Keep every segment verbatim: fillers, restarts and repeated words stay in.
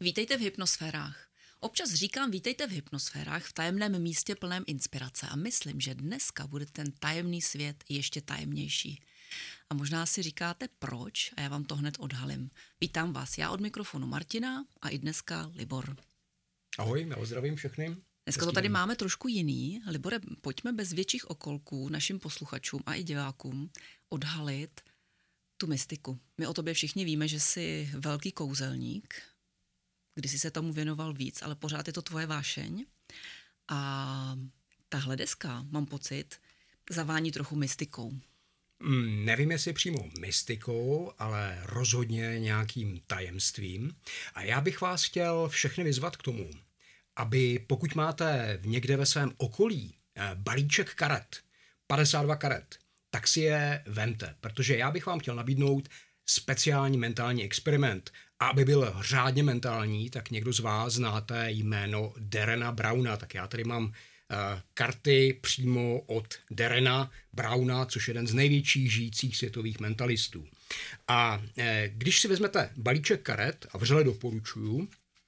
Vítejte v hypnosférách. Občas říkám vítejte v hypnosférách v tajemném místě plném inspirace a myslím, že dneska bude ten tajemný svět ještě tajemnější. A možná si říkáte proč a já vám to hned odhalím. Vítám vás, já od mikrofonu Martina a i dneska Libor. Ahoj, já zdravím všechny. Dneska to tady máme trošku jiný. Libore, pojďme bez větších okolků našim posluchačům a i divákům odhalit tu mystiku. My o tobě všichni víme, že jsi velký kouzelník, když jsi se tomu věnoval víc, ale pořád je to tvoje vášeň. A tahle deska, mám pocit, zavání trochu mystikou. Mm, nevím, jestli přímo mystikou, ale rozhodně nějakým tajemstvím. A já bych vás chtěl všechny vyzvat k tomu, aby pokud máte někde ve svém okolí balíček karet, padesát dva karet, tak si je vemte, protože já bych vám chtěl nabídnout speciální mentální experiment. A aby byl řádně mentální, tak někdo z vás znáte jméno Derrena Browna. Tak já tady mám uh, karty přímo od Derrena Browna, což je jeden z největších žijících světových mentalistů. A uh, když si vezmete balíček karet, a vřele doporučuju,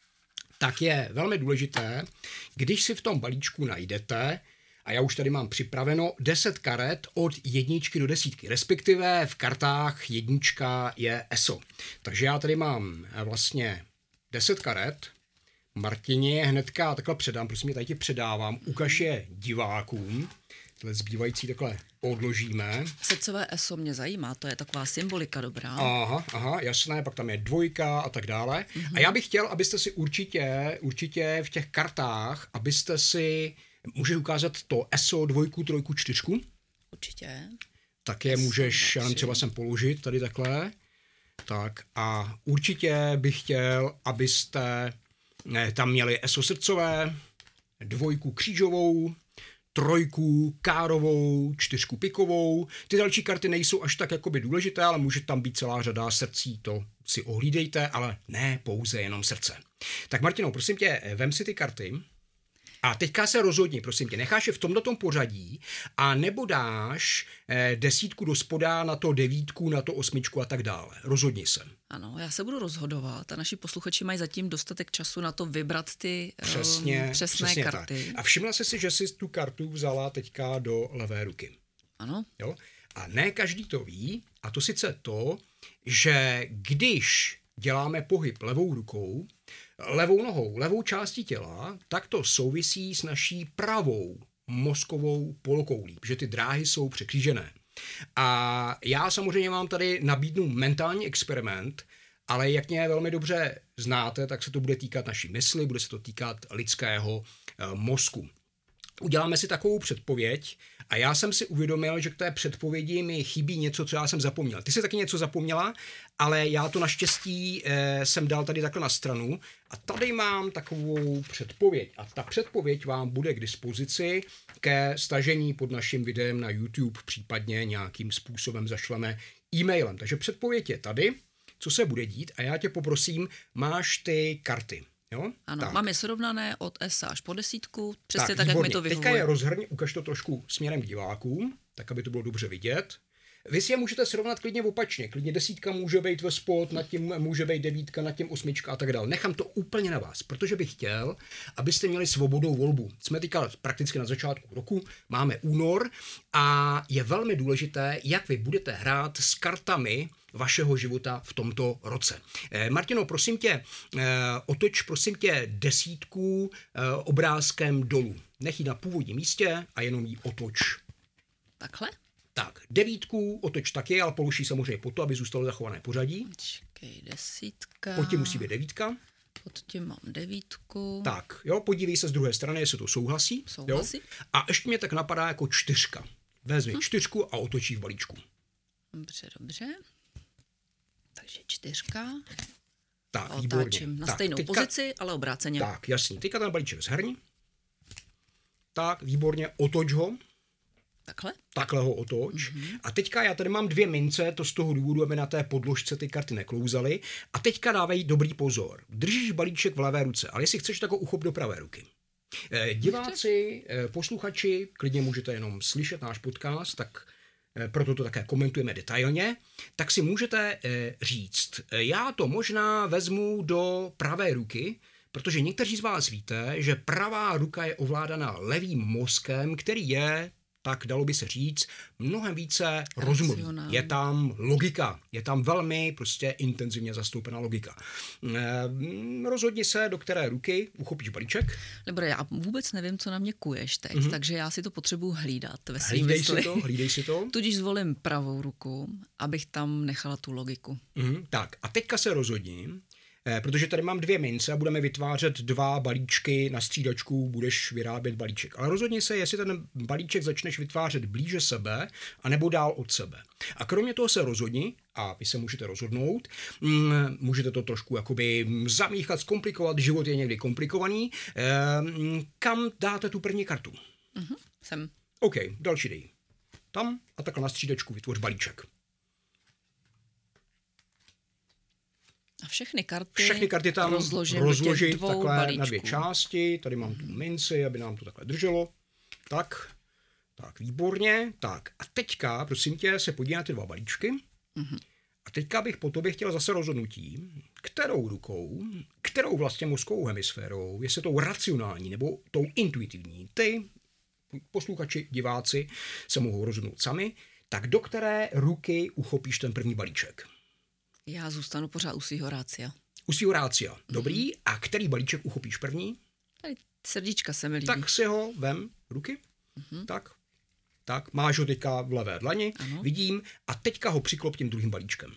tak je velmi důležité, když si v tom balíčku najdete, a já už tady mám připraveno deset karet od jedničky do desítky, respektive v kartách jednička je E S O. Takže já tady mám vlastně deset karet. Martině hnedka takhle předám, prosím mě, tady ti předávám, ukaž je divákům. Tyhle zbývající takhle odložíme. Srdcové E S O mě zajímá, to je taková symbolika dobrá. Aha, aha, jasné, pak tam je dvojka a tak dále. Mm-hmm. A já bych chtěl, abyste si určitě, určitě v těch kartách, abyste si můžeš ukázat to E S O, dvojku, trojku, čtyřku? Určitě. Tak je můžeš, já nevím, třeba sem položit tady takhle. Tak a určitě bych chtěl, abyste ne, tam měli E S O srdcové, dvojku křížovou, trojku károvou, čtyřku pikovou. Ty další karty nejsou až tak jakoby důležité, ale může tam být celá řada srdcí, to si ohlídejte, ale ne pouze jenom srdce. Tak Martino, prosím tě, vem si ty karty. A teďka se rozhodni, prosím tě, necháš je v tomhletom pořadí a nebo dáš eh, desítku do spoda na to devítku, na to osmičku a tak dále. Rozhodni se. Ano, já se budu rozhodovat a naši posluchači mají zatím dostatek času na to vybrat ty přesně, um, přesné přesně karty. Tak. A všimla jsi si, že jsi tu kartu vzala teďka do levé ruky. Ano. Jo? A ne každý to ví, a to sice to, že když děláme pohyb levou rukou, levou nohou, levou částí těla, tak to souvisí s naší pravou mozkovou polokoulí, protože ty dráhy jsou překřížené. A já samozřejmě vám tady nabídnu mentální experiment, ale jak mě velmi dobře znáte, tak se to bude týkat naší mysli, bude se to týkat lidského e, mozku. Uděláme si takovou předpověď a já jsem si uvědomil, že k té předpovědi mi chybí něco, co já jsem zapomněl. Ty jsi taky něco zapomněla, ale já to naštěstí eh, jsem dal tady takhle na stranu a tady mám takovou předpověď a ta předpověď vám bude k dispozici ke stažení pod naším videem na YouTube, případně nějakým způsobem zašleme e-mailem. Takže předpověď je tady, co se bude dít a já tě poprosím, máš ty karty. Jo? Ano, tak. máme srovnané od S až po desítku, přesně tak, tak jak mi to vyhovuje. Teďka je rozhrň, ukaž to trošku směrem k divákům, tak aby to bylo dobře vidět. Vy si je můžete srovnat klidně opačně, klidně desítka může být ve spod, nad tím může být devítka, nad tím osmička a tak dále. Nechám to úplně na vás, protože bych chtěl, abyste měli svobodnou volbu. Jsme teďka prakticky na začátku roku, máme únor a je velmi důležité, jak vy budete hrát s kartami vašeho života v tomto roce. Eh, Martino, prosím tě, eh, otoč prosím tě desítku eh, obrázkem dolů. Nech ji na původním místě a jenom ji otoč. Takhle? Tak, devítku otoč taky, ale položí samozřejmě po to, aby zůstalo zachované pořadí. Počkej, desítka. Pod tím musí být devítka. Pod tím mám devítku. Tak, jo, podívej se z druhé strany, jestli to souhlasí. Souhlasí. Jo? A ještě mě tak napadá jako čtyřka. Vezmi hm. čtyřku a otočí v balíčku. Dobře, dobře. Takže čtyřka. Tak, a výborně. otáčím na tak, stejnou teďka, pozici, ale obráceně. Tak, jasně. Teďka ten balíček zhrni. Tak, výborně, otoč ho. Takhle? Takhle ho otoč. Mm-hmm. A teďka já tady mám dvě mince, to z toho důvodu, aby na té podložce ty karty neklouzaly. A teďka dávej dobrý pozor. Držíš balíček v levé ruce, ale jestli chceš, tak ho uchop do pravé ruky. Eh, diváci, eh, posluchači, klidně můžete jenom slyšet náš podcast, tak proto to také komentujeme detailně, tak si můžete říct, já to možná vezmu do pravé ruky, protože někteří z vás víte, že pravá ruka je ovládaná levým mozkem, který je, tak dalo by se říct, mnohem více rozumový. Je tam logika, je tam velmi prostě intenzivně zastoupená logika. E, rozhodni se, do které ruky uchopíš balíček. Dobré, já vůbec nevím, co na mě kuješ teď, mm-hmm. takže já si to potřebuji hlídat ve svým Hlídej mysli. si to, hlídej si to. Tudíž zvolím pravou ruku, abych tam nechala tu logiku. Mm, tak a teďka se rozhodni, eh, protože tady mám dvě mince a budeme vytvářet dva balíčky na střídačku, budeš vyrábět balíček. Ale rozhodni se, jestli ten balíček začneš vytvářet blíže sebe, anebo dál od sebe. A kromě toho se rozhodni, a vy se můžete rozhodnout, mm, můžete to trošku jakoby zamíchat, zkomplikovat, život je někdy komplikovaný, eh, kam dáte tu první kartu? Mm-hmm, sem. OK, další dej. Tam a takhle na střídačku vytvoř balíček. A všechny karty, všechny karty tam rozložit takhle balíčků. Na dvě části. Tady mám tu minci, aby nám to takhle drželo. Tak, tak, výborně. Tak a teďka, prosím tě, se podívej na ty dva balíčky. Mm-hmm. A teďka bych po tobě chtěl zase rozhodnutí, kterou rukou, kterou vlastně mozkovou hemisférou, jestli tou racionální nebo tou intuitivní. Ty, posluchači, diváci, se mohou rozhodnout sami. Tak do které ruky uchopíš ten první balíček? Já zůstanu pořád u svýho rácia. U svýho rácia. Dobrý. Mm. A který balíček uchopíš první? Tady srdíčka se mi líbí. Tak si ho vem ruky. Mm-hmm. Tak. Tak. Máš ho teďka v levé dlani. Ano. Vidím. A teďka ho přiklop tím druhým balíčkem.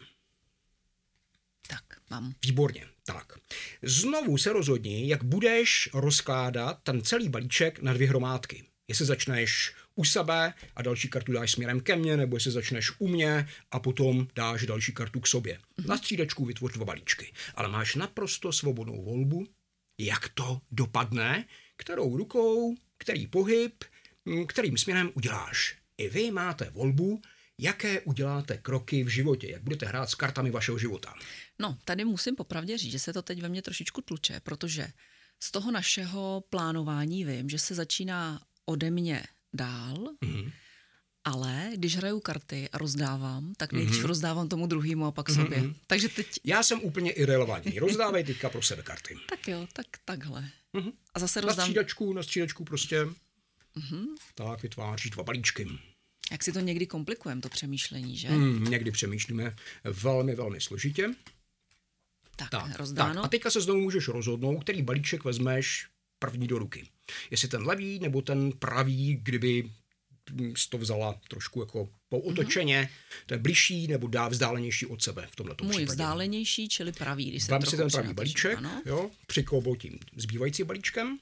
Tak, mám. Výborně. Tak. Znovu se rozhodni, jak budeš rozkládat ten celý balíček na dvě hromádky. Jestli začneš u sebe a další kartu dáš směrem ke mně, nebo jestli začneš u mě a potom dáš další kartu k sobě. Mm-hmm. Na střídačku vytvoř dva balíčky. Ale máš naprosto svobodnou volbu, jak to dopadne, kterou rukou, který pohyb, kterým směrem uděláš. I vy máte volbu, jaké uděláte kroky v životě, jak budete hrát s kartami vašeho života. No, tady musím popravdě říct, že se to teď ve mně trošičku tluče, protože z toho našeho plánování vím, že se začíná ode mě dál, mm-hmm. ale když hraju karty a rozdávám, tak nejdřív mm-hmm. rozdávám tomu druhému a pak mm-hmm. sobě. Takže teď... Já jsem úplně irelevantní. Rozdávej teďka pro sebe karty. Tak jo, tak takhle. Mm-hmm. A zase rozdám... Na střídačku, na střídačku prostě. Mm-hmm. Tak vytváříš dva balíčky. Jak si to někdy komplikujeme, to přemýšlení, že? Mm, někdy přemýšlíme velmi, velmi složitě. Tak, tak rozdáno. Tak. A teďka se znovu můžeš rozhodnout, který balíček vezmeš první do ruky. Jestli ten levý nebo ten pravý, kdyby jsi to vzala trošku jako pouotočeně, mm-hmm. to je bližší nebo dá vzdálenější od sebe v tomhle případě. Můj vzdálenější, čili pravý, když se Vem trochu si ten pravý balíček, ano. jo, přiklobou tím zbývajícím balíčkem.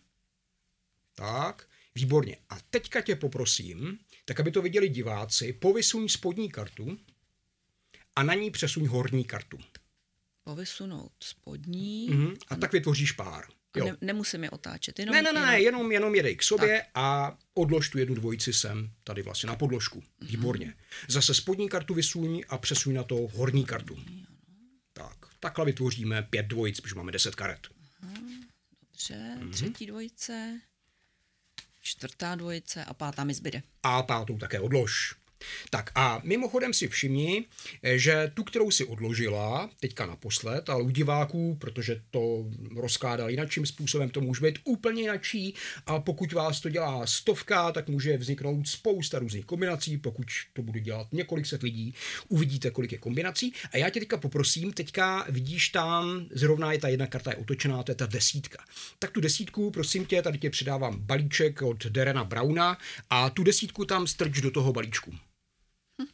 Tak, výborně. A teďka tě poprosím, tak aby to viděli diváci, povysuň spodní kartu a na ní přesuň horní kartu. Povysunout spodní. Mm-hmm. A, a tak vytvoříš pár. Jo. Ne, nemusím je otáčet. Jenom, ne, ne, ne, jenom... jenom, jenom jedej k sobě tak. A odlož tu jednu dvojici sem, tady vlastně na podložku. Výborně. Mm-hmm. Zase spodní kartu vysuň a přesuň na to horní kartu. Mm-hmm. Tak, takhle vytvoříme pět dvojic, protože máme deset karet. Aha, dobře, mm-hmm. třetí dvojice, čtvrtá dvojice a pátá mi zbyde. A pátou také odlož. Tak a mimochodem si všimni, že tu, kterou si odložila, teďka naposled, ale u diváků, protože to rozkládal jinakším způsobem, to může být úplně jinačí a pokud vás to dělá stovka, tak může vzniknout spousta různých kombinací, pokud to budu dělat několik set lidí, uvidíte, kolik je kombinací a já tě teďka poprosím, teďka vidíš tam, zrovna je ta jedna karta je otočená, to je ta desítka. Tak tu desítku, prosím tě, tady tě předávám balíček od Derena Browna a tu desítku tam strč do toho balíčku. Hm.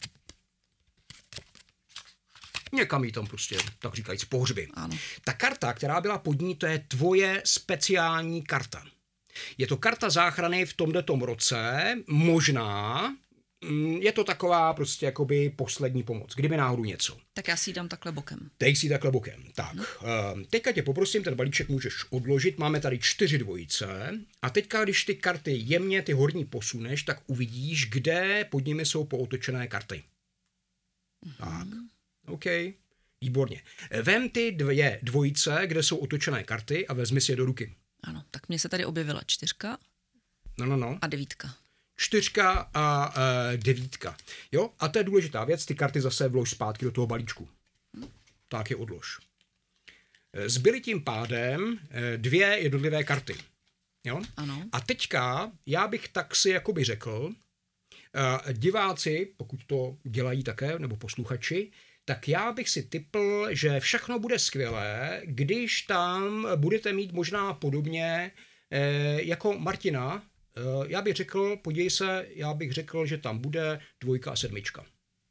Někam jí tam prostě, tak říkajíc, pohřby. Ano. Ta karta, která byla pod ní, to je tvoje speciální karta. Je to karta záchrany v tomhletom roce, možná, je to taková prostě jakoby poslední pomoc, kdyby náhodou něco. Tak já si ji dám takhle bokem. Dej si ji takhle bokem. Tak, hm. teďka tě poprosím, ten balíček můžeš odložit, máme tady čtyři dvojice a teďka, když ty karty jemně, ty horní posuneš, tak uvidíš, kde pod nimi jsou pootočené karty. Mm-hmm. Tak, OK, výborně. Vem ty dvě dvojice, kde jsou otočené karty a vezmi si je do ruky. Ano, tak mně se tady objevila čtyřka no, no, no. a devítka. čtyřka a e, devítka. Jo? A to je důležitá věc, ty karty zase vlož zpátky do toho balíčku. Tak je odlož. Zbyly tím pádem e, dvě jednotlivé karty. Jo? Ano. A teďka já bych tak si jakoby řekl, e, diváci, pokud to dělají také, nebo posluchači, tak já bych si tipl, že všechno bude skvělé, když tam budete mít možná podobně e, jako Martina. E, já bych řekl, podívej se, já bych řekl, že tam bude dvojka a sedmička.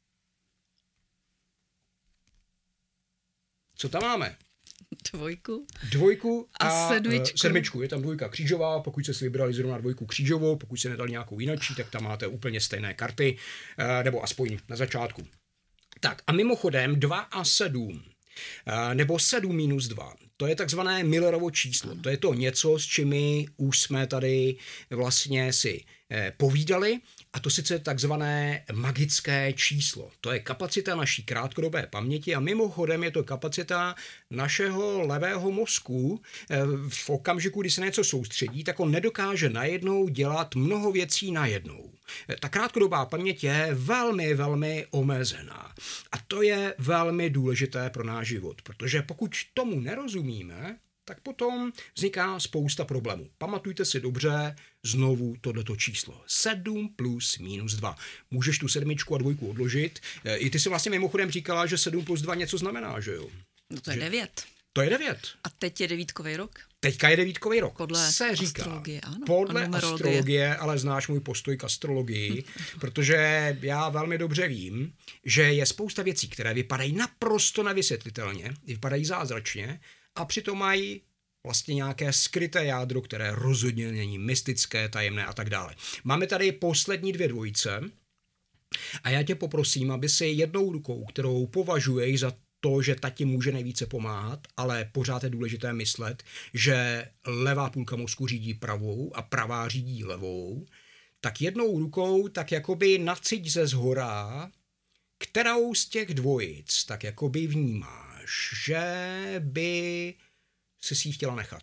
Co tam máme? Dvojku. Dvojku a, a sedmičku. sedmičku. Je tam dvojka křížová, pokud jste si vybrali zrovna dvojku křížovou, pokud se nedali nějakou jinačí, tak tam máte úplně stejné karty, e, nebo aspoň na začátku. Tak a mimochodem dva a sedm, nebo sedm minus dva, to je takzvané Millerovo číslo. To je to něco, s čimi už jsme tady vlastně si povídali, a to sice takzvané magické číslo. To je kapacita naší krátkodobé paměti a mimochodem je to kapacita našeho levého mozku. V okamžiku, kdy se něco soustředí, tak on nedokáže najednou dělat mnoho věcí najednou. Ta krátkodobá paměť je velmi, velmi omezená. A to je velmi důležité pro náš život, protože pokud tomu nerozumíme, tak potom vzniká spousta problémů. Pamatujte si dobře znovu tohleto číslo. sedm plus minus dva. Můžeš tu sedmičku a dvojku odložit. I ty si vlastně mimochodem říkala, že sedm plus dva něco znamená, že jo? No to je že... devět. To je devět. A teď je devítkový rok? Teďka je devítkový rok. Podle se říká. astrologie, ano. Podle astrologie, ale znáš můj postoj k astrologii, protože já velmi dobře vím, že je spousta věcí, které vypadají naprosto nevysvětlitelně, vypadají zázračně, a přitom mají vlastně nějaké skryté jádro, které rozhodně není mystické, tajemné a tak dále. Máme tady poslední dvě dvojice a já tě poprosím, aby si jednou rukou, kterou považuješ za to, že ta ti může nejvíce pomáhat, ale pořád je důležité myslet, že levá půlka mozku řídí pravou a pravá řídí levou, tak jednou rukou tak jakoby naciť ze zhora, kterou z těch dvojic tak jakoby vnímáš, že by si si ji chtěla nechat.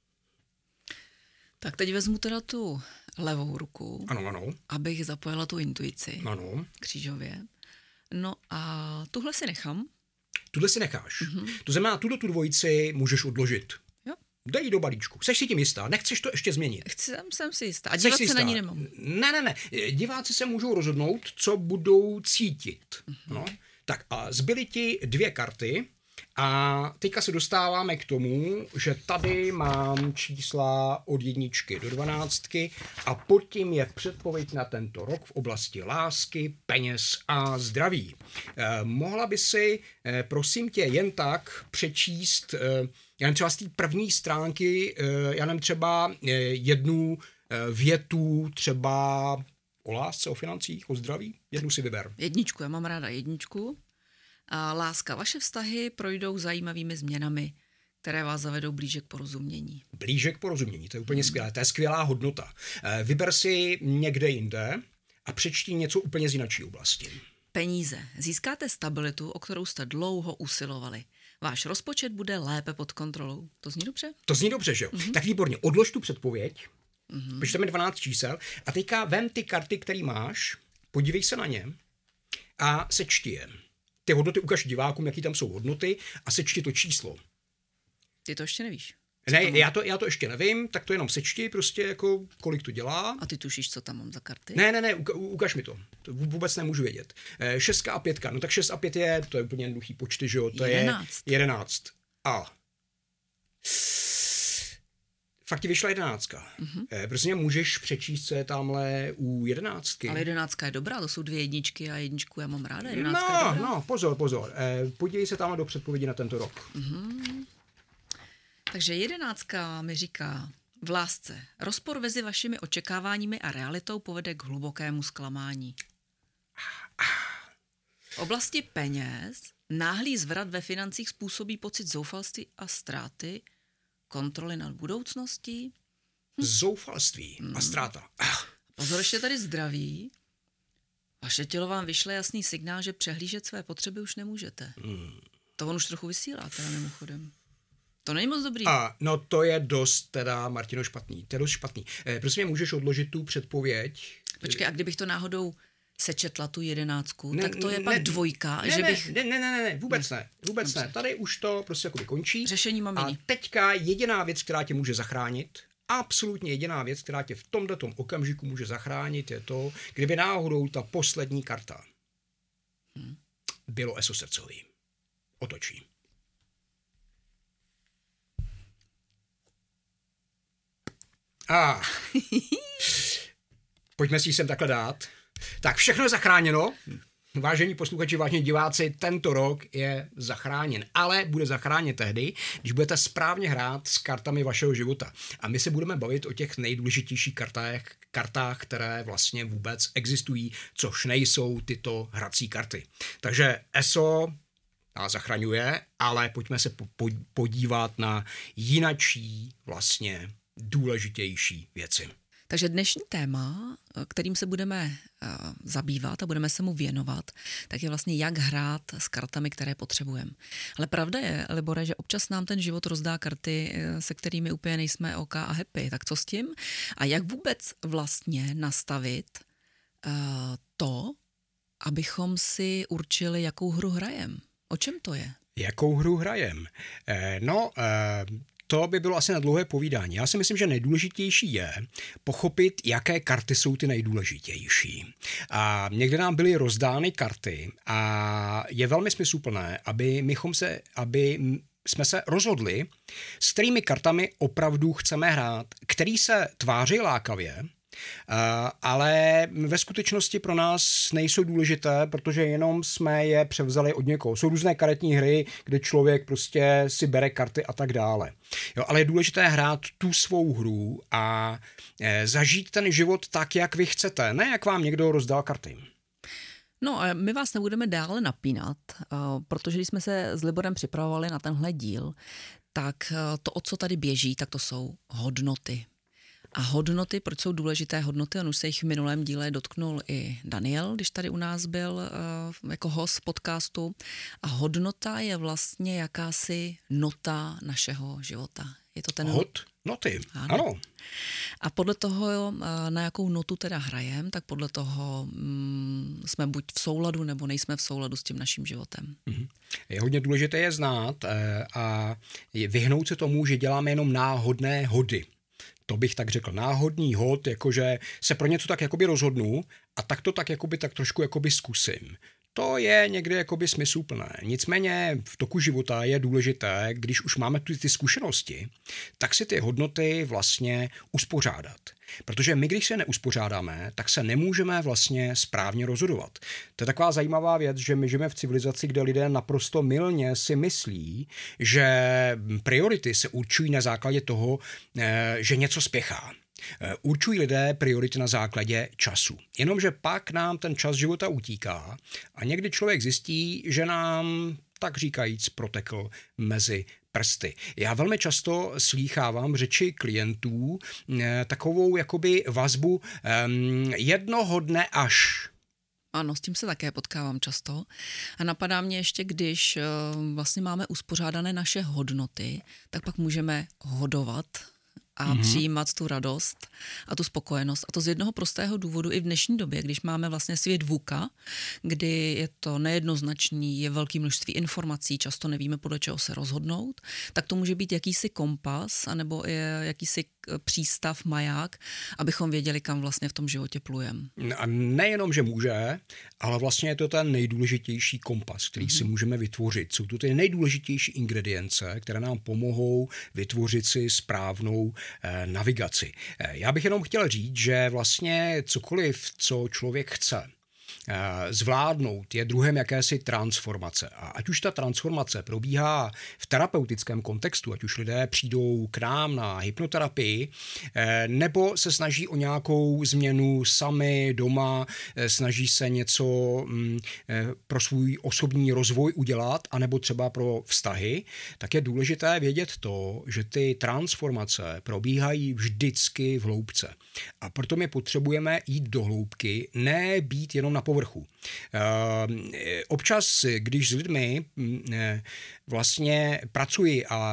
Tak teď vezmu teda tu levou ruku, ano, ano. abych zapojila tu intuici ano. křížově. No a tuhle si nechám. Tuhle si necháš. Mm-hmm. To znamená, tuto tu dvojici můžeš odložit. Jo. Dej ji do balíčku. Jseš si tím jistá? Nechceš to ještě změnit? Chci, jsem si jistá. A dívat se na ní nemám. Ne, ne, ne. Diváci se můžou rozhodnout, co budou cítit. Mm-hmm. No. Tak a zbyly ti dvě karty a teďka se dostáváme k tomu, že tady mám čísla od jedničky do dvanáctky a pod tím je předpověď na tento rok v oblasti lásky, peněz a zdraví. Eh, mohla by si, eh, prosím tě, jen tak přečíst, eh, já nevím, třeba z té první stránky, eh, já nevím, třeba eh, jednu eh, větu třeba o lásce, o financích, o zdraví? Jednu si vyber. Jedničku, já mám ráda jedničku. A láska, vaše vztahy projdou zajímavými změnami, které vás zavedou blíže k porozumění. Blíže k porozumění, to je úplně hmm. skvělé, to je skvělá hodnota. Vyber si někde jinde a přečti něco úplně z jiné oblasti. Peníze. Získáte stabilitu, o kterou jste dlouho usilovali. Váš rozpočet bude lépe pod kontrolou. To zní dobře? To zní dobře, že jo? Mm-hmm. Tak výborně, odlož tu předpověď, mm-hmm. počíteme dvanáct čísel a teďka vem ty karty, které máš, podívej se na ně a sečti je. Ty hodnoty ukaž divákům, jaký tam jsou hodnoty a sečti to číslo. Ty to ještě nevíš. Ne, já to, já to ještě nevím, tak to jenom sečti, prostě jako kolik to dělá. A ty tušíš, co tam mám za karty? Ne, ne, ne, uka, ukaž mi to. To vůbec nemůžu vědět. E, šestka a pětka, no tak šest a pět je, to je úplně jednoduchý počty, že jo, to jedenáct. je jedenáct. A fakt ti vyšla jedenáctka. Mm-hmm. E, prostě můžeš přečíst, co je tamhle u jedenáctky. Ale jedenáctka je dobrá, to jsou dvě jedničky a jedničku já mám ráda. Jedenáctka no, je dobrá. no, pozor, pozor. E, podívej se tamhle do předpovědi na tento rok. Mm-hmm. Takže jedenáctka mi říká, v lásce, rozpor mezi vašimi očekáváními a realitou povede k hlubokému zklamání. V oblasti peněz náhlý zvrat ve financích způsobí pocit zoufalství a ztráty, kontroly nad budoucností. Hm. Zoufalství hmm. a ztráta. Pozor, ještě tady zdraví. Vaše tělo vám vyšle jasný signál, že přehlížet své potřeby už nemůžete. Hmm. To on už trochu vysílá, teda mimochodem. To není moc dobrý. A no to je dost teda, Martino, špatný. To je dost špatný. E, prosím mě, můžeš odložit tu předpověď? Počkej, a kdybych to náhodou sečetla tu jedenáctku, ne, tak to je ne, pak dvojka, ne, že ne, bych... Ne, ne, ne, ne, vůbec ne, ne vůbec Dobře. ne. Tady už to prostě jakoby končí. Řešení mám jiný. A teďka jediná věc, která tě může zachránit, absolutně jediná věc, která tě v tomto okamžiku může zachránit, je to, kdyby náhodou ta poslední karta hmm. bylo eso srdcový. Otočí. A pojďme si ji sem takhle dát. Tak všechno je zachráněno. Vážení posluchači, vážení diváci, tento rok je zachráněn, ale bude zachráněn tehdy, když budete správně hrát s kartami vašeho života. A my se budeme bavit o těch nejdůležitějších kartách, kartách, které vlastně vůbec existují, což nejsou tyto hrací karty. Takže eso nás zachraňuje, ale pojďme se po- podívat na jinačí vlastně důležitější věci. Takže dnešní téma, kterým se budeme uh, zabývat a budeme se mu věnovat, tak je vlastně jak hrát s kartami, které potřebujeme. Ale pravda je, Libore, že občas nám ten život rozdá karty, se kterými úplně nejsme OK a happy. Tak co s tím? A jak vůbec vlastně nastavit uh, to, abychom si určili, jakou hru hrajem? O čem to je? Jakou hru hrajem? Eh, no... Eh... To by bylo asi na dlouhé povídání. Já si myslím, že nejdůležitější je pochopit, jaké karty jsou ty nejdůležitější. A někde nám byly rozdány karty a je velmi smysluplné, aby, mychom se, aby jsme se rozhodli, s kterými kartami opravdu chceme hrát, který se tváří lákavě, Uh, ale ve skutečnosti pro nás nejsou důležité, protože jenom jsme je převzali od někoho. Jsou různé karetní hry, kde člověk prostě si bere karty a tak dále. Jo, ale je důležité hrát tu svou hru a eh, zažít ten život tak, jak vy chcete, ne jak vám někdo rozdal karty. No a my vás nebudeme dále napínat, uh, protože když jsme se s Liborem připravovali na tenhle díl, tak uh, to, o co tady běží, tak to jsou hodnoty. A hodnoty, proč jsou důležité hodnoty, on už se jich v minulém díle dotknul i Daniel, když tady u nás byl uh, jako host podcastu. A hodnota je vlastně jakási nota našeho života. Je to ten... Hodnoty, ano. ano. A podle toho, na jakou notu teda hrajem, tak podle toho mm, jsme buď v souladu, nebo nejsme v souladu s tím naším životem. Mm-hmm. Je hodně důležité je znát eh, a vyhnout se tomu, že děláme jenom náhodné hody. To bych tak řekl, náhodný hod, jakože se pro něco tak jakoby rozhodnu a tak to tak jakoby tak trošku jakoby zkusím. To je někdy jakoby smysluplné. Nicméně v toku života je důležité, když už máme ty, ty zkušenosti, tak si ty hodnoty vlastně uspořádat. Protože my, když se neuspořádáme, tak se nemůžeme vlastně správně rozhodovat. To je taková zajímavá věc, že my žijeme v civilizaci, kde lidé naprosto mylně si myslí, že priority se určují na základě toho, že něco spěchá. Určují lidé priority na základě času. Jenomže pak nám ten čas života utíká a někdy člověk zjistí, že nám, tak říkajíc, protekl mezi prsty. Já velmi často slýchávám v řeči klientů eh, takovou jakoby vazbu eh, jednoho dne až. Ano, s tím se také potkávám často. A napadá mě ještě, když uh, vlastně máme uspořádané naše hodnoty, tak pak můžeme hodovat a mm-hmm. přijímat tu radost a tu spokojenost. A to z jednoho prostého důvodu i v dnešní době, když máme vlastně svět VUCA, kdy je to nejednoznačný, je velké množství informací, často nevíme, podle čeho se rozhodnout, tak to může být jakýsi kompas anebo jakýsi přístav, maják, abychom věděli, kam vlastně v tom životě plujeme. A nejenom, že může, ale vlastně je to ten nejdůležitější kompas, který mm-hmm. si můžeme vytvořit. Jsou to ty nejdůležitější ingredience, které nám pomohou vytvořit si správnou eh, navigaci. Eh, já bych jenom chtěl říct, že vlastně cokoliv, co člověk chce zvládnout, je druhem jakési transformace. A ať už ta transformace probíhá v terapeutickém kontextu, ať už lidé přijdou k nám na hypnoterapii, nebo se snaží o nějakou změnu sami doma, snaží se něco pro svůj osobní rozvoj udělat, anebo třeba pro vztahy, tak je důležité vědět to, že ty transformace probíhají vždycky v hloubce. A proto my potřebujeme jít do hloubky, ne být jenom na povrchu. Občas, když s lidmi vlastně pracuji a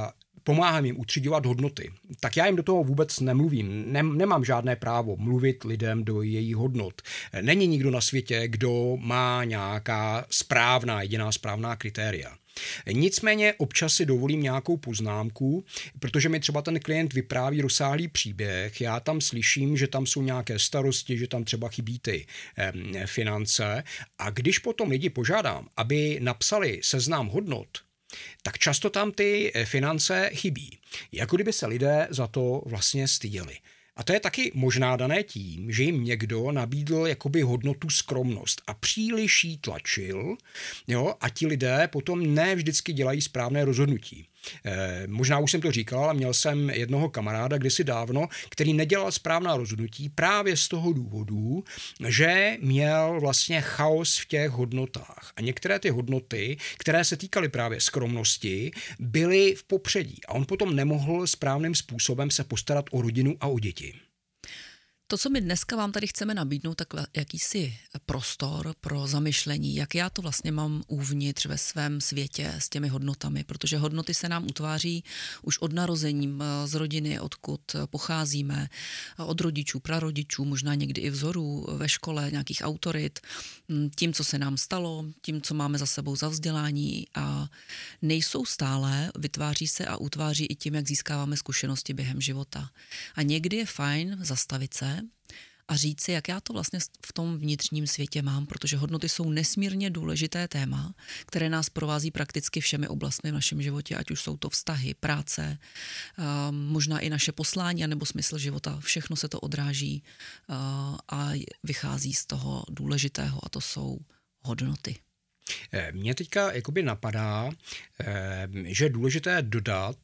pomáhám jim utřiďovat hodnoty, tak já jim do toho vůbec nemluvím. Nem, nemám žádné právo mluvit lidem do jejich hodnot. Není nikdo na světě, kdo má nějaká správná, jediná správná kritéria. Nicméně občas si dovolím nějakou poznámku, protože mi třeba ten klient vypráví rozsáhlý příběh, já tam slyším, že tam jsou nějaké starosti, že tam třeba chybí ty eh, finance a když potom lidi požádám, aby napsali seznam hodnot, tak často tam ty finance chybí. Jako kdyby se lidé za to vlastně styděli. A to je taky možná dané tím, že jim někdo nabídl jakoby hodnotu skromnost a příliš jí tlačil, jo, a ti lidé potom ne vždycky dělají správné rozhodnutí. E, možná už jsem to říkal, ale měl jsem jednoho kamaráda kdysi dávno, který nedělal správná rozhodnutí právě z toho důvodu, že měl vlastně chaos v těch hodnotách. A některé ty hodnoty, které se týkaly právě skromnosti, byly v popředí. A on potom nemohl správným způsobem se postarat o rodinu a o děti. To, co my dneska vám tady chceme nabídnout, tak jakýsi prostor pro zamyšlení, jak já to vlastně mám uvnitř ve svém světě s těmi hodnotami, protože hodnoty se nám utváří už od narození z rodiny, odkud pocházíme, od rodičů, prarodičů, možná někdy i vzorů ve škole, nějakých autorit, tím, co se nám stalo, tím, co máme za sebou za vzdělání a nejsou stále, vytváří se a utváří i tím, jak získáváme zkušenosti během života. A někdy je fajn zastavit se a říct si, jak já to vlastně v tom vnitřním světě mám, protože hodnoty jsou nesmírně důležité téma, které nás provází prakticky všemi oblastmi v našem životě, ať už jsou to vztahy, práce, možná i naše poslání nebo smysl života. Všechno se to odráží a vychází z toho důležitého a to jsou hodnoty. Mně teďka jakoby napadá, že je důležité dodat,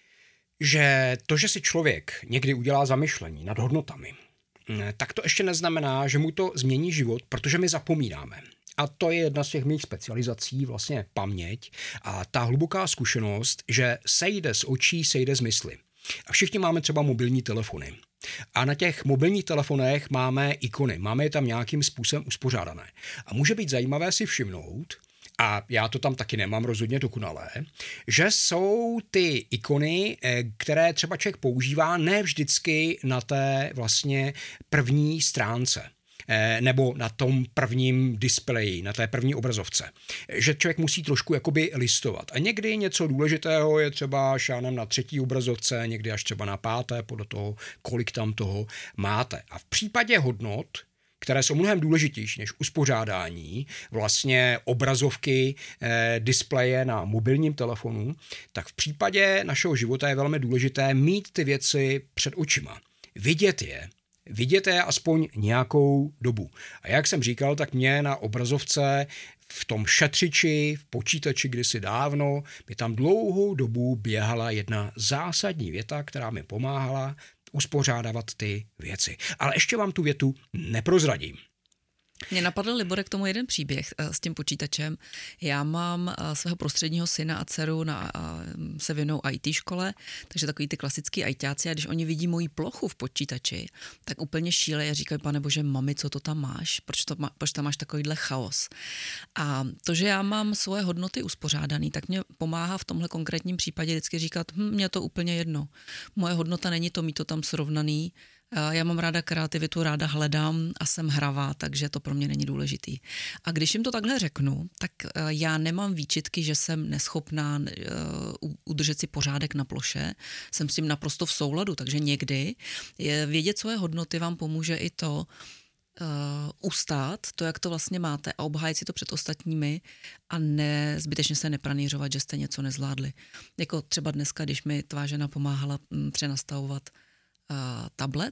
že to, že si člověk někdy udělá zamyšlení nad hodnotami, tak to ještě neznamená, že mu to změní život, protože my zapomínáme. A to je jedna z těch mých specializací, vlastně paměť a ta hluboká zkušenost, že sejde z očí, sejde z mysli. A všichni máme třeba mobilní telefony. A na těch mobilních telefonech máme ikony, máme je tam nějakým způsobem uspořádané. A může být zajímavé si všimnout, a já to tam taky nemám rozhodně dokonalé, že jsou ty ikony, které třeba člověk používá ne vždycky na té vlastně první stránce nebo na tom prvním displeji, na té první obrazovce. Že člověk musí trošku jakoby listovat. A někdy něco důležitého je třeba šánem na třetí obrazovce, někdy až třeba na páté, podle toho, kolik tam toho máte. A v případě hodnot, které jsou mnohem důležitější než uspořádání vlastně obrazovky, eh, displeje na mobilním telefonu, tak v případě našeho života je velmi důležité mít ty věci před očima. Vidět je. Vidět je aspoň nějakou dobu. A jak jsem říkal, tak mě na obrazovce v tom šetřiči, v počítači kdysi dávno, mi tam dlouhou dobu běhala jedna zásadní věta, která mi pomáhala uspořádávat ty věci. Ale ještě vám tu větu neprozradím. Mě napadl, Libore, k tomu jeden příběh s tím počítačem. Já mám svého prostředního syna a dceru, na, se věnou í té škole, takže takový ty klasický ajťáci a když oni vidí moji plochu v počítači, tak úplně šílejí a říkají, pane bože, mami, co to tam máš? Proč, to má, proč tam máš takovýhle chaos? A to, že já mám svoje hodnoty uspořádaný, tak mě pomáhá v tomhle konkrétním případě vždycky říkat, hm, mě to úplně jedno. Moje hodnota není to mít to tam srovnaný. Já mám ráda kreativitu, ráda hledám a jsem hravá, takže to pro mě není důležitý. A když jim to takhle řeknu, tak já nemám výčitky, že jsem neschopná udržet si pořádek na ploše. Jsem s tím naprosto v souladu, takže někdy je vědět svoje hodnoty vám pomůže i to, Uh, ustát, to, jak to vlastně máte a obhájit si to před ostatními a ne, zbytečně se nepranířovat, že jste něco nezvládli. Jako třeba dneska, když mi tvá žena pomáhala m, přenastavovat uh, tablet,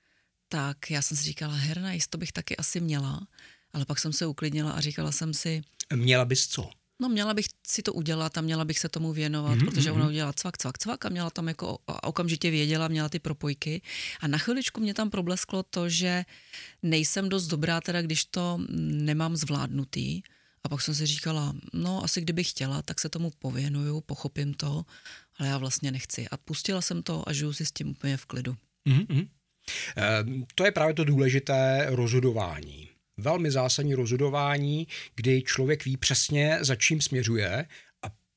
tak já jsem si říkala, herna, to bych taky asi měla, ale pak jsem se uklidnila a říkala jsem si... Měla bys co? No měla bych si to udělat a měla bych se tomu věnovat, mm-hmm. protože ona udělala cvak, cvak, cvak a měla tam jako okamžitě věděla, měla ty propojky a na chviličku mě tam problesklo to, že nejsem dost dobrá teda, když to nemám zvládnutý a pak jsem si říkala, no asi kdybych chtěla, tak se tomu pověnuju, pochopím to, ale já vlastně nechci a pustila jsem to a žiju si s tím úplně v klidu. Mm-hmm. E, to je právě to důležité rozhodování. Velmi zásadní rozhodování, kdy člověk ví přesně, za čím směřuje a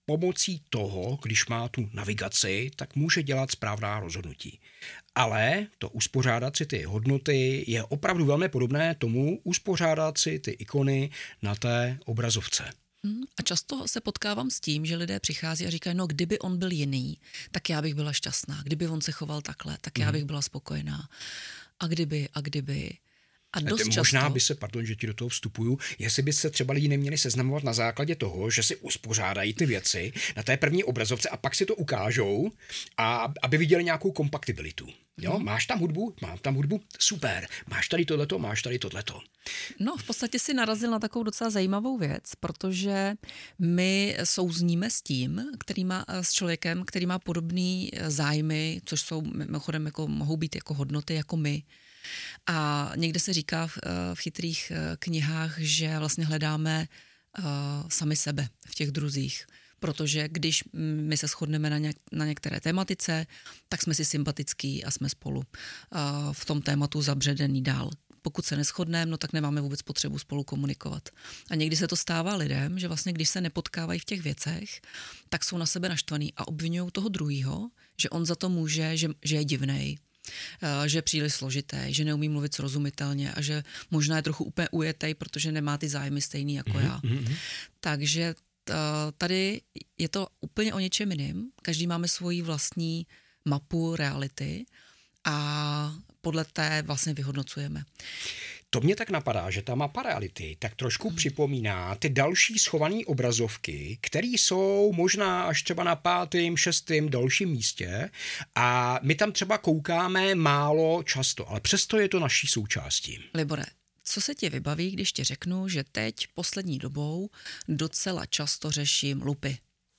pomocí toho, když má tu navigaci, tak může dělat správná rozhodnutí. Ale to uspořádat si ty hodnoty je opravdu velmi podobné tomu uspořádat si ty ikony na té obrazovce. A často se potkávám s tím, že lidé přichází a říkají, no kdyby on byl jiný, tak já bych byla šťastná. Kdyby on se choval takhle, tak já bych byla spokojená. A kdyby, a kdyby... A dost často... Možná by se, pardon, že ti do toho vstupuju, jestli by se třeba lidi neměli seznamovat na základě toho, že si uspořádají ty věci na té první obrazovce a pak si to ukážou, a aby viděli nějakou kompatibilitu. Jo, hmm. máš tam hudbu, mám tam hudbu, super, máš tady tohleto, máš tady tohleto. No, v podstatě si narazil na takovou docela zajímavou věc, protože my souzníme s tím, který má, s člověkem, který má podobný zájmy, což jsou mimochodem jako, mohou být jako hodnoty jako my. A někde se říká v, v chytrých knihách, že vlastně hledáme uh, sami sebe v těch druzích. Protože když my se shodneme na, něk- na některé tématice, tak jsme si sympatický a jsme spolu uh, v tom tématu zabředený dál. Pokud se neshodneme, no tak nemáme vůbec potřebu spolu komunikovat. A někdy se to stává lidem, že vlastně když se nepotkávají v těch věcech, tak jsou na sebe naštvaný a obvinují toho druhýho, že on za to může, že, že je divnej, že je příliš složitý, že neumí mluvit srozumitelně a že možná je trochu úplně ujetej, protože nemá ty zájmy stejný jako já. Mm-hmm. Takže tady je to úplně o něčem jiným. Každý máme svoji vlastní mapu reality a podle té vlastně vyhodnocujeme. To mě tak napadá, že ta mapa reality tak trošku hmm. připomíná ty další schované obrazovky, které jsou možná až třeba na pátém, šestém dalším místě a my tam třeba koukáme málo často, ale přesto je to naší součástí. Libore, co se ti vybaví, když ti řeknu, že teď poslední dobou docela často řeším lupy?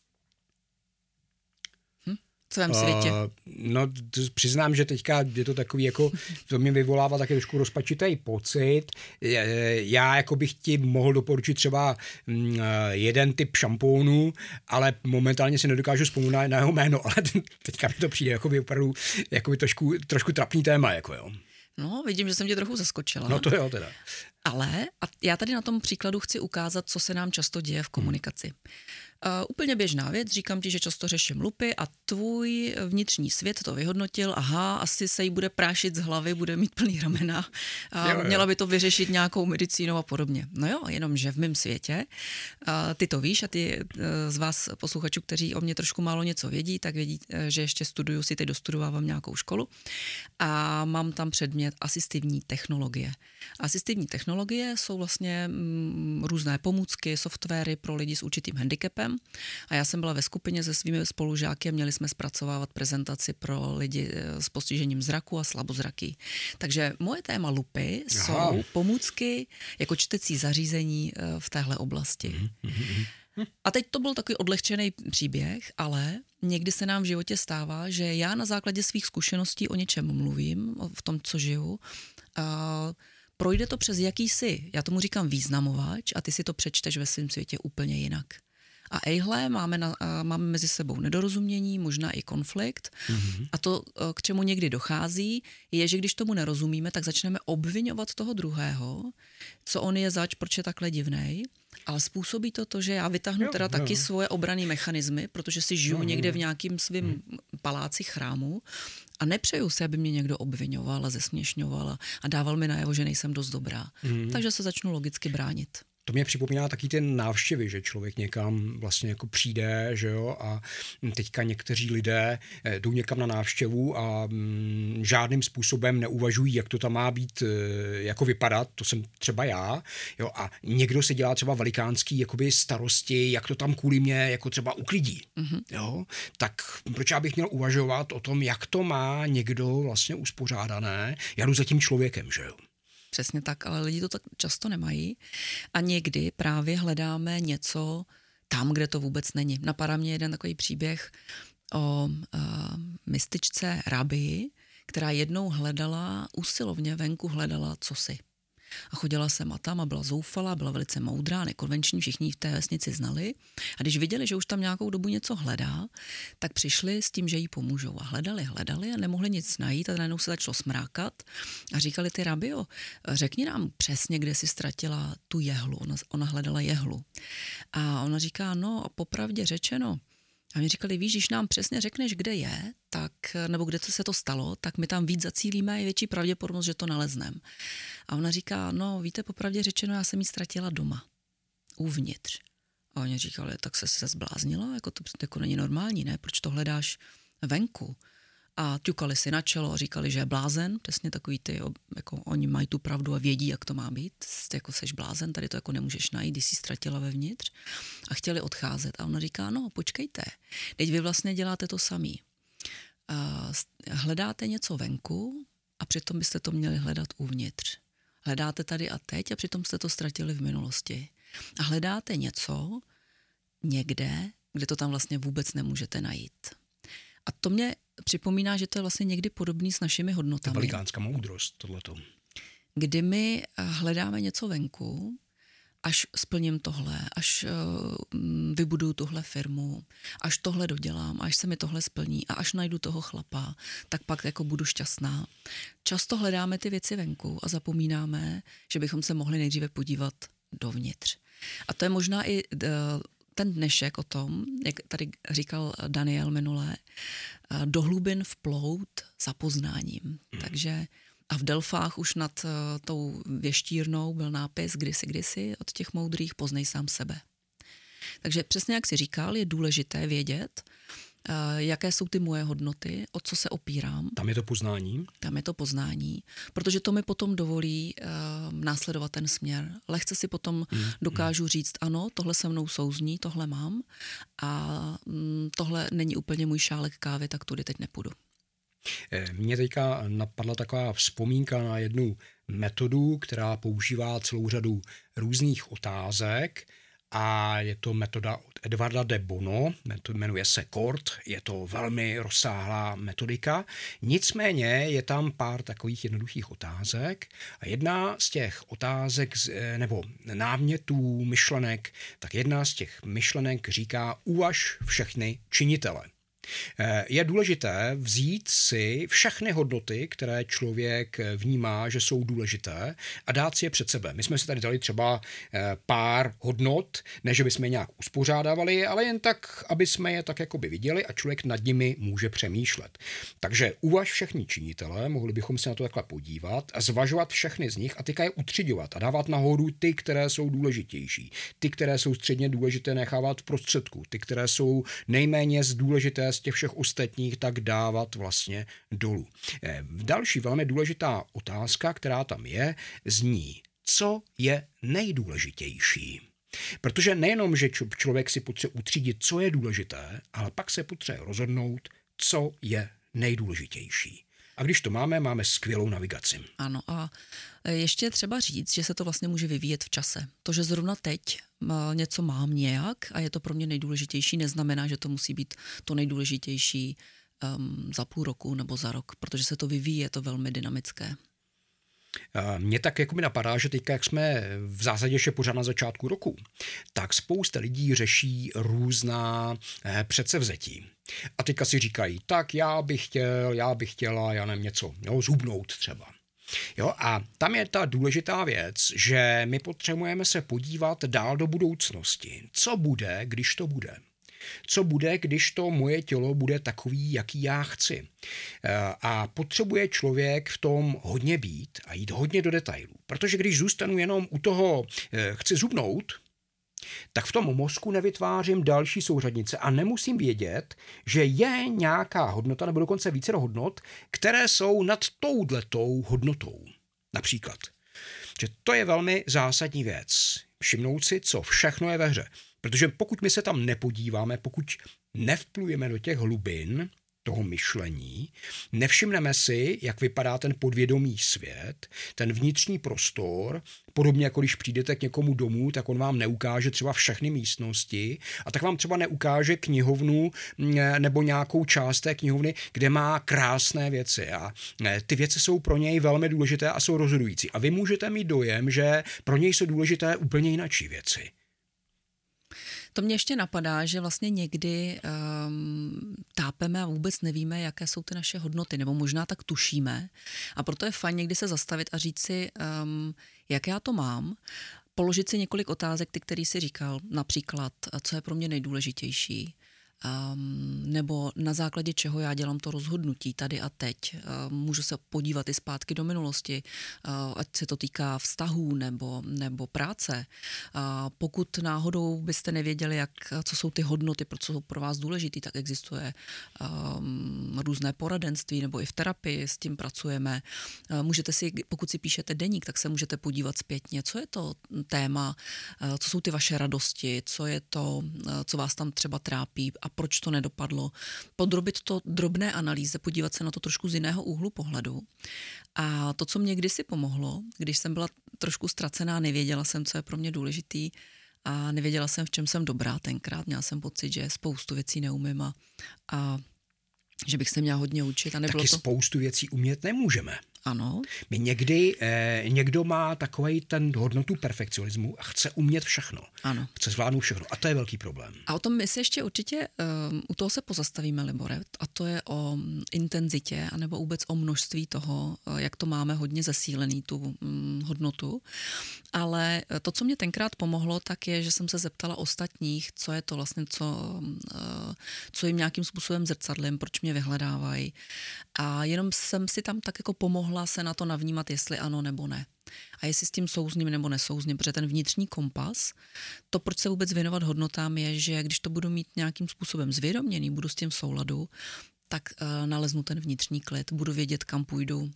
Co vem světě? Uh, no, to přiznám, že teďka je to takový, jako, to mě vyvolává taky trošku rozpačitý pocit. Já jako bych ti mohl doporučit třeba mm, jeden typ šampónu, ale momentálně si nedokážu vzpomínat na jeho jméno, ale teďka mi to přijde jako by opravdu jako by trošku, trošku trapný téma. Jako jo. No, vidím, že jsem tě trochu zaskočila. No to jo teda. Ale a já tady na tom příkladu chci ukázat, co se nám často děje v komunikaci. Hmm. Uh, úplně běžná věc, říkám ti, že často řeším lupy a tvůj vnitřní svět to vyhodnotil, aha, asi se jí bude prášit z hlavy, bude mít plný ramena, a jo, jo. měla by to vyřešit nějakou medicínou a podobně. No jo, jenomže v mém světě, uh, ty to víš a ty uh, z vás posluchačů, kteří o mě trošku málo něco vědí, tak vědí, uh, že ještě studuju, si teď dostudovávám nějakou školu a mám tam předmět asistivní technologie. Asistivní technologie jsou vlastně mm, různé pomůcky, softwary pro lidi s určitým handicapem. A já jsem byla ve skupině se svými spolužáky a měli jsme zpracovávat prezentaci pro lidi s postižením zraku a slabozraký. Takže moje téma lupy Aha. jsou pomůcky jako čtecí zařízení v téhle oblasti. A teď to byl takový odlehčený příběh, ale někdy se nám v životě stává, že já na základě svých zkušeností o něčem mluvím, v tom, co žiju, a projde to přes jakýsi, já tomu říkám významovač a ty si to přečteš ve svém světě úplně jinak. A ejhle, máme, na, máme mezi sebou nedorozumění, možná i konflikt. Mm-hmm. A to, k čemu někdy dochází, je, že když tomu nerozumíme, tak začneme obvinovat toho druhého, co on je zač, proč je takhle divnej. Ale způsobí to to, že já vytáhnu jo, teda jo. taky svoje obranné mechanismy, protože si žiju jo, někde v nějakým svým mm. paláci chrámu a nepřeju si, aby mě někdo obvinoval a zesměšňoval a dával mi najevo, že nejsem dost dobrá. Mm. Takže se začnu logicky bránit. To mě připomíná taky ten návštěvy, že člověk někam vlastně jako přijde, že jo, a teďka někteří lidé jdou někam na návštěvu a mm, žádným způsobem neuvažují, jak to tam má být, jako vypadat, to jsem třeba já, jo, a někdo si dělá třeba velikánský jakoby starosti, jak to tam kvůli mě jako třeba uklidí, mm-hmm. jo, tak proč já bych měl uvažovat o tom, jak to má někdo vlastně uspořádané, já jdu za tím člověkem, že jo. Přesně tak, ale lidi to tak často nemají a někdy právě hledáme něco tam, kde to vůbec není. Napadá mě jeden takový příběh o uh, mističce Rabii, která jednou hledala, usilovně venku hledala cosi. A chodila jsem a tam a byla zoufalá, byla velice moudrá, nekonvenční, všichni v té vesnici znali. A když viděli, že už tam nějakou dobu něco hledá, tak přišli s tím, že jí pomůžou. A hledali, hledali a nemohli nic najít a najednou se začalo smrákat. A říkali, ty rabio, řekni nám přesně, kde si ztratila tu jehlu. Ona, ona hledala jehlu. A ona říká, no popravdě řečeno, a mi říkali, víš, když nám přesně řekneš, kde je, tak, nebo kde to se to stalo, tak my tam víc zacílíme a je větší pravděpodobnost, že to nalezneme. A ona říká, no víte, popravdě řečeno, já jsem ji ztratila doma, uvnitř. A oni říkali, tak se se zbláznila, jako to jako není normální, ne? Proč to hledáš venku? A ťukali si na čelo a říkali, že je blázen, přesně takový ty, jako oni mají tu pravdu a vědí, jak to má být, jako seš blázen, tady to jako nemůžeš najít, když jsi ztratila vevnitř a chtěli odcházet. A ona říká, no počkejte, teď vy vlastně děláte to samý. Uh, hledáte něco venku a přitom byste to měli hledat uvnitř. Hledáte tady a teď a přitom jste to ztratili v minulosti. A hledáte něco někde, kde to tam vlastně vůbec nemůžete najít. A to mě připomíná, že to je vlastně někdy podobný s našimi hodnotami. To velikánská moudrost, tohleto. Kdy my hledáme něco venku, až splním tohle, až uh, vybuduju tuhle firmu, až tohle dodělám, až se mi tohle splní a až najdu toho chlapa, tak pak jako budu šťastná. Často hledáme ty věci venku a zapomínáme, že bychom se mohli nejdříve podívat dovnitř. A to je možná i uh, ten dnešek o tom, jak tady říkal Daniel minulé, do hlubin vplout za poznáním. Hmm. Takže a v Delfách už nad uh, tou věštírnou byl nápis kdysi, kdysi od těch moudrých poznej sám sebe. Takže přesně jak jsi říkal, je důležité vědět, uh, jaké jsou ty moje hodnoty, o co se opírám. Tam je to poznání. Tam je to poznání, protože to mi potom dovolí uh, následovat ten směr. Lehce si potom hmm. dokážu říct, ano, tohle se mnou souzní, tohle mám a mm, tohle není úplně můj šálek kávy, tak tudy teď nepůjdu. Mně teďka napadla taková vzpomínka na jednu metodu, která používá celou řadu různých otázek a je to metoda od Edwarda de Bono, jmenuje se C O R T, je to velmi rozsáhlá metodika, nicméně je tam pár takových jednoduchých otázek a jedna z těch otázek nebo námětů, myšlenek, tak jedna z těch myšlenek říká uvaž všechny činitele. Je důležité vzít si všechny hodnoty, které člověk vnímá, že jsou důležité a dát si je před sebe. My jsme si tady dali třeba pár hodnot, ne že bychom je nějak uspořádávali, ale jen tak, aby jsme je tak jakoby viděli a člověk nad nimi může přemýšlet. Takže uvaž všechny činitele, mohli bychom se na to takhle podívat a zvažovat všechny z nich a teďka je utřiďovat a dávat nahoru ty, které jsou důležitější. Ty, které jsou středně důležité, nechávat v prostředku. Ty, které jsou nejméně důležité z těch všech ostatních, tak dávat vlastně dolů. Další velmi důležitá otázka, která tam je, zní, co je nejdůležitější. Protože nejenom, že člověk si potřebuje utřídit, co je důležité, ale pak se potřebuje rozhodnout, co je nejdůležitější. A když to máme, máme skvělou navigaci. Ano a ještě třeba říct, že se to vlastně může vyvíjet v čase. To, že zrovna teď něco mám nějak a je to pro mě nejdůležitější, neznamená, že to musí být to nejdůležitější um, za půl roku nebo za rok, protože se to vyvíjí, je to velmi dynamické. Mně tak jako mi napadá, že teďka, jak jsme v zásadě ještě pořád na začátku roku, tak spousta lidí řeší různá předsevzetí. A teďka si říkají, tak já bych chtěl, já bych chtěla, já nevím něco, jo, zhubnout třeba. Jo, a tam je ta důležitá věc, že my potřebujeme se podívat dál do budoucnosti. Co bude, když to bude? Co bude, když to moje tělo bude takový, jaký já chci? A potřebuje člověk v tom hodně být a jít hodně do detailů. Protože když zůstanu jenom u toho chci zhubnout, tak v tom mozku nevytvářím další souřadnice a nemusím vědět, že je nějaká hodnota nebo dokonce více hodnot, které jsou nad touhletou hodnotou. Například. Že to je velmi zásadní věc. Všimnout si, co všechno je ve hře. Protože pokud my se tam nepodíváme, pokud nevplujeme do těch hlubin, toho myšlení, nevšimneme si, jak vypadá ten podvědomý svět, ten vnitřní prostor, podobně jako když přijdete k někomu domů, tak on vám neukáže třeba všechny místnosti a tak vám třeba neukáže knihovnu nebo nějakou část té knihovny, kde má krásné věci a ty věci jsou pro něj velmi důležité a jsou rozhodující. A vy můžete mít dojem, že pro něj jsou důležité úplně jináčí věci. To mě ještě napadá, že vlastně někdy um, tápeme a vůbec nevíme, jaké jsou ty naše hodnoty, nebo možná tak tušíme. A proto je fajn někdy se zastavit a říct si, um, jak já to mám, položit si několik otázek, ty, který si říkal, například, co je pro mě nejdůležitější, Um, nebo na základě čeho já dělám to rozhodnutí tady a teď. Um, můžu se podívat i zpátky do minulosti, uh, ať se to týká vztahů nebo, nebo práce. Uh, pokud náhodou byste nevěděli, jak, co jsou ty hodnoty, co jsou pro vás důležitý, tak existuje um, různé poradenství nebo i v terapii s tím pracujeme. Uh, můžete si, pokud si píšete deník, tak se můžete podívat zpětně, co je to téma, uh, co jsou ty vaše radosti, co je to, uh, co vás tam třeba trápí a proč to nedopadlo. Podrobit to drobné analýze, podívat se na to trošku z jiného úhlu pohledu. A to, co mě kdysi pomohlo, když jsem byla trošku ztracená, nevěděla jsem, co je pro mě důležitý a nevěděla jsem, v čem jsem dobrá tenkrát. Měla jsem pocit, že spoustu věcí neumím a, a že bych se měla hodně učit. A nebylo Taky to... spoustu věcí umět nemůžeme. Ano. My někdy, eh, někdo má takovej ten hodnotu perfekcionismu a chce umět všechno. Ano. Chce zvládnout všechno. A to je velký problém. A o tom my se ještě určitě, um, u toho se pozastavíme, Libore, a to je o intenzitě, anebo vůbec o množství toho, jak to máme hodně zesílený, tu um, hodnotu. Ale to, co mě tenkrát pomohlo, tak je, že jsem se zeptala ostatních, co je to vlastně, co, uh, co jim nějakým způsobem zrcadlím, proč mě vyhledávají. A jenom jsem si tam tak jako pomohla se na to navnímat, jestli ano nebo ne. A jestli s tím souzním nebo nesouzním, protože ten vnitřní kompas, to, proč se vůbec věnovat hodnotám, je, že když to budu mít nějakým způsobem zvědoměný, budu s tím v souladu, tak uh, naleznu ten vnitřní klid, budu vědět, kam půjdu.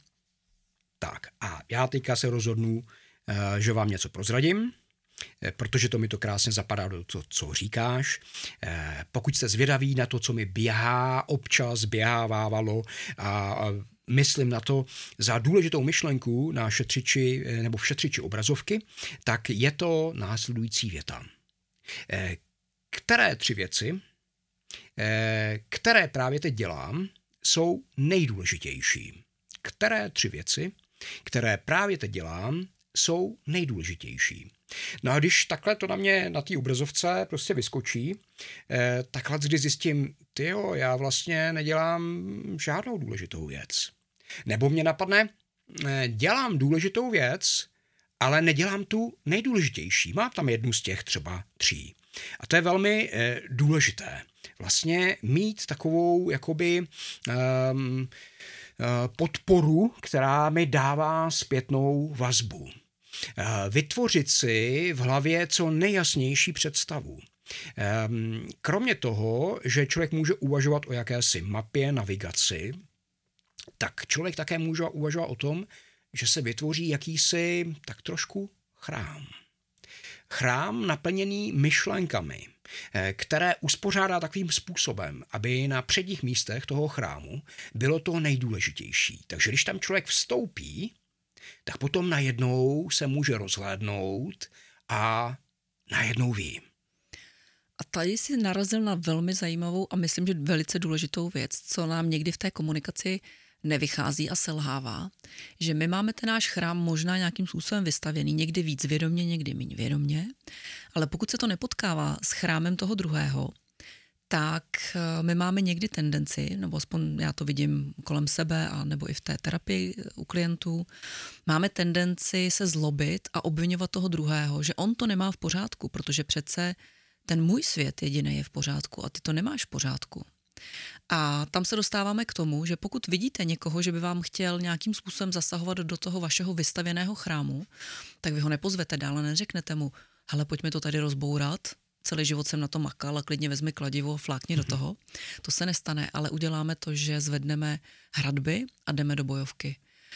Tak a já teďka se rozhodnu, uh, že vám něco prozradím, protože to mi to krásně zapadá do toho, co říkáš. Eh, pokud jste zvědaví na to, co mi běhá, občas běhávávalo a, a myslím na to za důležitou myšlenku na šetřiči nebo v šetřiči obrazovky, tak je to následující věta. Eh, které tři věci, eh, které právě teď dělám, jsou nejdůležitější? Které tři věci, které právě teď dělám, jsou nejdůležitější? No a když takhle to na mě na té obrazovce prostě vyskočí, eh, takhle když zjistím, tyjo, já vlastně nedělám žádnou důležitou věc. Nebo mě napadne, eh, dělám důležitou věc, ale nedělám tu nejdůležitější. Mám tam jednu z těch třeba tří. A to je velmi eh, důležité. Vlastně mít takovou jakoby um, podporu, která mi dává zpětnou vazbu. Vytvořit si v hlavě co nejjasnější představu. Kromě toho, že člověk může uvažovat o jakési mapě, navigaci, tak člověk také může uvažovat o tom, že se vytvoří jakýsi tak trošku chrám. Chrám naplněný myšlenkami, které uspořádá takovým způsobem, aby na předních místech toho chrámu bylo to nejdůležitější. Takže když tam člověk vstoupí, tak potom najednou se může rozhlédnout a najednou ví. A tady jsi narazil na velmi zajímavou a myslím, že velice důležitou věc, co nám někdy v té komunikaci nevychází a selhává, že my máme ten náš chrám možná nějakým způsobem vystavěný, někdy víc vědomě, někdy méně vědomě, ale pokud se to nepotkává s chrámem toho druhého, tak my máme někdy tendenci, nebo aspoň já to vidím kolem sebe a nebo i v té terapii u klientů, máme tendenci se zlobit a obvinovat toho druhého, že on to nemá v pořádku, protože přece ten můj svět jediný je v pořádku a ty to nemáš v pořádku. A tam se dostáváme k tomu, že pokud vidíte někoho, že by vám chtěl nějakým způsobem zasahovat do toho vašeho vystavěného chrámu, tak vy ho nepozvete dál a neřeknete mu, hele, pojďme to tady rozbourat, celý život jsem na to makal a klidně vezmi kladivo, flákni do toho. To se nestane, ale uděláme to, že zvedneme hradby a jdeme do bojovky.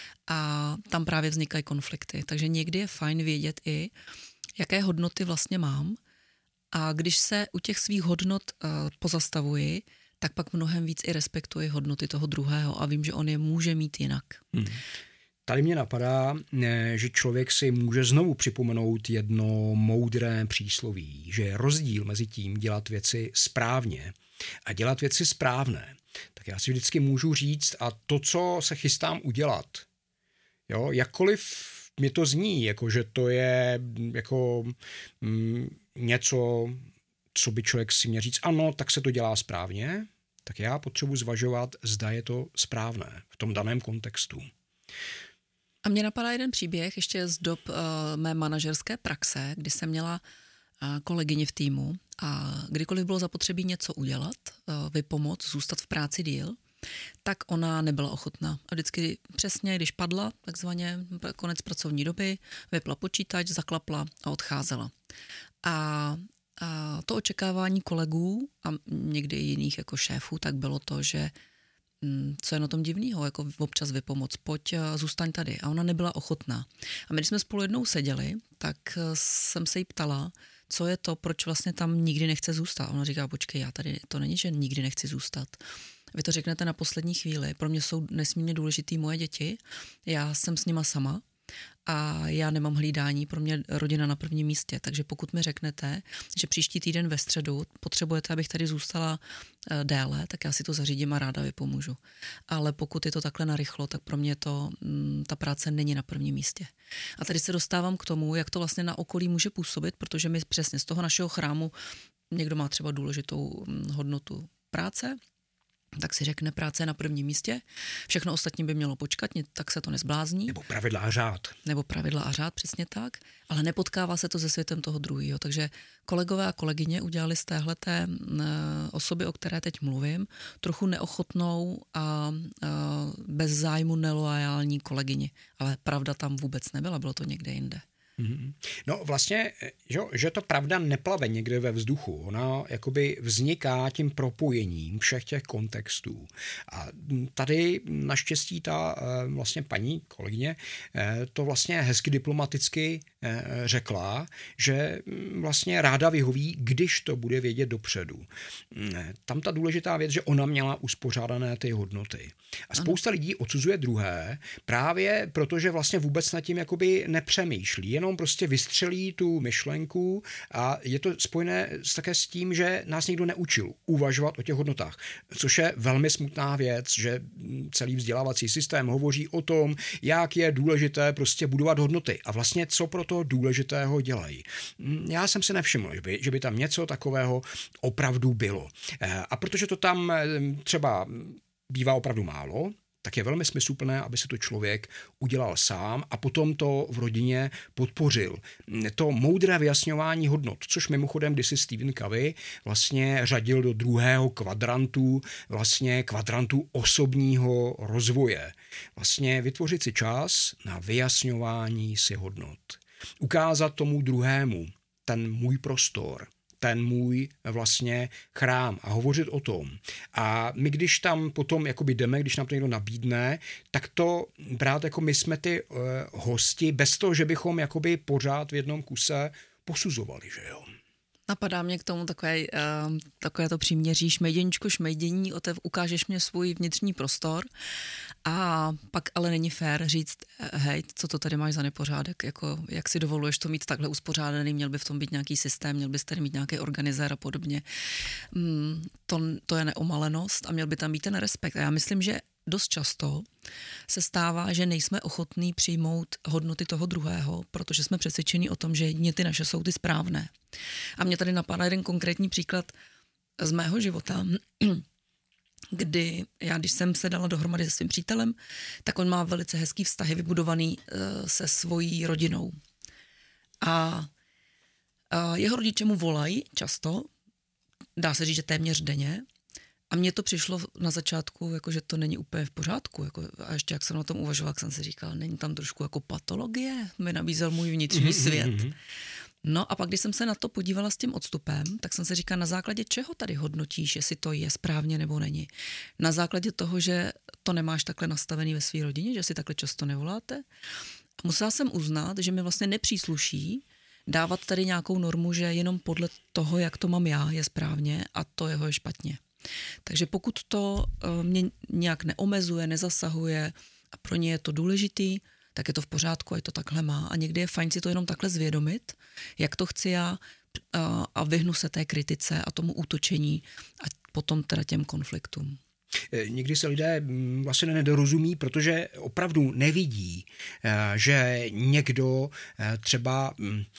A tam právě vznikají konflikty. Takže někdy je fajn vědět i, jaké hodnoty vlastně mám. A když se u těch svých hodnot uh, pozastavuji, tak pak mnohem víc i respektuji hodnoty toho druhého a vím, že on je může mít jinak. Hmm. Tady mě napadá, že člověk si může znovu připomenout jedno moudré přísloví, že je rozdíl mezi tím dělat věci správně a dělat věci správné. Tak já si vždycky můžu říct, a to, co se chystám udělat, jo, jakkoliv mi to zní, jako že to je jako mm, něco, co by člověk si měl říct, ano, tak se to dělá správně, tak já potřebuji zvažovat, zda je to správné v tom daném kontextu. A mě napadá jeden příběh ještě z dob uh, mé manažerské praxe, kdy jsem měla uh, kolegyni v týmu a kdykoliv bylo zapotřebí něco udělat, uh, vypomoct, zůstat v práci díl, tak ona nebyla ochotná. A vždycky přesně, když padla, takzvaně konec pracovní doby, vypla počítač, zaklapla a odcházela. A, a to očekávání kolegů a někdy jiných jako šéfů, tak bylo to, že co je na tom divného, jako občas vypomoc, pojď, zůstaň tady. A ona nebyla ochotná. A my, když jsme spolu jednou seděli, tak jsem se jí ptala, co je to, proč vlastně tam nikdy nechce zůstat. A ona říká, počkej, já tady, to není, že nikdy nechci zůstat. Vy to řeknete na poslední chvíli. Pro mě jsou nesmírně důležitý moje děti. Já jsem s nima sama a já nemám hlídání, pro mě rodina na prvním místě. Takže pokud mi řeknete, že příští týden ve středu potřebujete, abych tady zůstala déle, tak já si to zařídím a ráda vypomůžu. Ale pokud je to takhle narychlo, tak pro mě to, ta práce není na prvním místě. A tady se dostávám k tomu, jak to vlastně na okolí může působit, protože my přesně z toho našeho chrámu někdo má třeba důležitou hodnotu práce, tak si řekne, práce je na prvním místě, všechno ostatní by mělo počkat, tak se to nezblázní. Nebo pravidla a řád. Nebo pravidla a řád, přesně tak, ale nepotkává se to se světem toho druhého. Takže kolegové a kolegyně udělali z téhleté osoby, o které teď mluvím, trochu neochotnou a, a bez zájmu neloajální kolegyni. Ale pravda tam vůbec nebyla, bylo to někde jinde. No vlastně, že, že to pravda neplave někde ve vzduchu. Ona jakoby vzniká tím propojením všech těch kontextů. A tady naštěstí ta vlastně paní kolegyně to vlastně hezky diplomaticky řekla, že vlastně ráda vyhoví, když to bude vědět dopředu. Tam ta důležitá věc, že ona měla uspořádané ty hodnoty. A spousta lidí odsuzuje druhé právě protože vlastně vůbec nad tím jakoby nepřemýšlí, jenom prostě vystřelí tu myšlenku a je to spojené také s tím, že nás někdo neučil uvažovat o těch hodnotách, což je velmi smutná věc, že celý vzdělávací systém hovoří o tom, jak je důležité prostě budovat hodnoty a vlastně co pro to důležitého dělají. Já jsem si nevšiml, že by, že by tam něco takového opravdu bylo. A protože to tam třeba bývá opravdu málo, tak je velmi smysluplné, aby se to člověk udělal sám a potom to v rodině podpořil. To moudré vyjasňování hodnot, což mimochodem kdysi Stephen Covey vlastně řadil do druhého kvadrantu, vlastně kvadrantu osobního rozvoje. Vlastně vytvořit si čas na vyjasňování si hodnot. Ukázat tomu druhému ten můj prostor, ten můj vlastně chrám a hovořit o tom. A my, když tam potom jakoby jdeme, když nám to někdo nabídne, tak to brát jako my jsme ty uh, hosti, bez toho, že bychom jakoby pořád v jednom kuse posuzovali, že jo. Napadá mě k tomu takové, uh, takové to příměří šmejděníčko, šmejdění, otev, ukážeš mě svůj vnitřní prostor a pak ale není fér říct, hej, co to tady máš za nepořádek, jako, jak si dovoluješ to mít takhle uspořádaný, měl by v tom být nějaký systém, měl bys tady mít nějaký organizér a podobně. Mm, to, to je neomalenost a měl by tam být ten respekt. A já myslím, že dost často se stává, že nejsme ochotní přijmout hodnoty toho druhého, protože jsme přesvědčeni o tom, že jedině ty naše jsou ty správné. A mě tady napadá jeden konkrétní příklad z mého života, kdy já, když jsem se dala dohromady se svým přítelem, tak on má velice hezký vztahy vybudovaný uh, se svojí rodinou. A uh, jeho rodiče mu volají často, dá se říct, že téměř denně, a mně to přišlo na začátku, jako, že to není úplně v pořádku. Jako, a ještě jak jsem na tom uvažovala, jak jsem si říkala, není tam trošku jako patologie? Mi nabízel můj vnitřní svět. No a pak, když jsem se na to podívala s tím odstupem, tak jsem se říkala, na základě čeho tady hodnotíš, jestli to je správně nebo není. Na základě toho, že to nemáš takhle nastavený ve své rodině, že si takhle často nevoláte. A musela jsem uznat, že mi vlastně nepřísluší dávat tady nějakou normu, že jenom podle toho, jak to mám já, je správně a to jeho je špatně. Takže pokud to uh, mě nějak neomezuje, nezasahuje a pro ně je to důležitý, tak je to v pořádku, a to takhle má. A někdy je fajn si to jenom takhle zvědomit, jak to chci já, uh, a vyhnu se té kritice a tomu útočení a potom teda těm konfliktům. Někdy se lidé vlastně nedorozumí, protože opravdu nevidí, že někdo třeba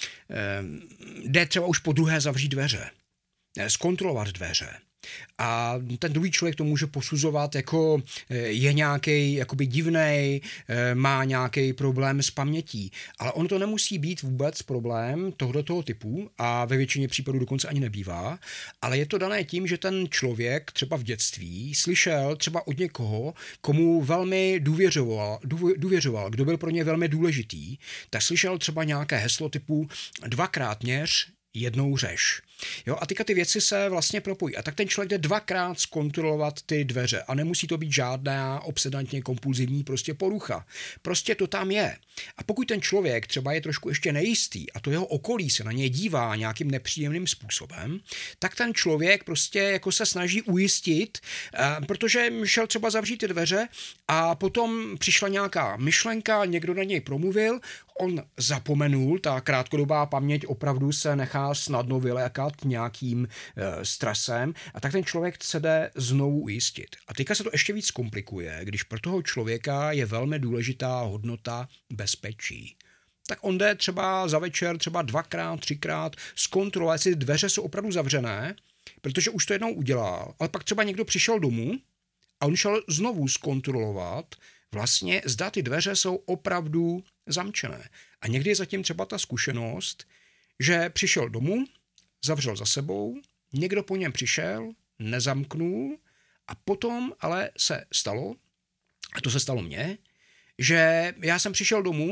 jde třeba už po druhé zavřít dveře, zkontrolovat dveře. A ten druhý člověk to může posuzovat jako je nějaký jakoby divnej, má nějaký problém s pamětí. Ale on to nemusí být vůbec problém tohoto typu a ve většině případů dokonce ani nebývá, ale je to dané tím, že ten člověk třeba v dětství slyšel třeba od někoho, komu velmi důvěřoval, důvěřoval, kdo byl pro ně velmi důležitý, tak slyšel třeba nějaké heslo typu dvakrát měř, jednou řeš. Jo, a teďka ty věci se vlastně propojí. A tak ten člověk jde dvakrát zkontrolovat ty dveře a nemusí to být žádná obsedantně kompulzivní prostě porucha. Prostě to tam je. A pokud ten člověk třeba je trošku ještě nejistý a to jeho okolí se na něj dívá nějakým nepříjemným způsobem, tak ten člověk prostě jako se snaží ujistit, protože šel třeba zavřít ty dveře a potom přišla nějaká myšlenka, někdo na něj promluvil, on zapomenul, ta krátkodobá paměť opravdu se nechá snadno vylékat nějakým e, stresem a tak ten člověk se jde znovu ujistit. A teďka se to ještě víc komplikuje, když pro toho člověka je velmi důležitá hodnota bezpečí. Tak on jde třeba za večer, třeba dvakrát, třikrát zkontrolovat, jestli dveře jsou opravdu zavřené, protože už to jednou udělal, ale pak třeba někdo přišel domů a on šel znovu zkontrolovat, vlastně zda ty dveře jsou opravdu zamčené. A někdy je zatím třeba ta zkušenost, že přišel domů, zavřel za sebou, někdo po něm přišel, nezamknul a potom ale se stalo, a to se stalo mně, že já jsem přišel domů,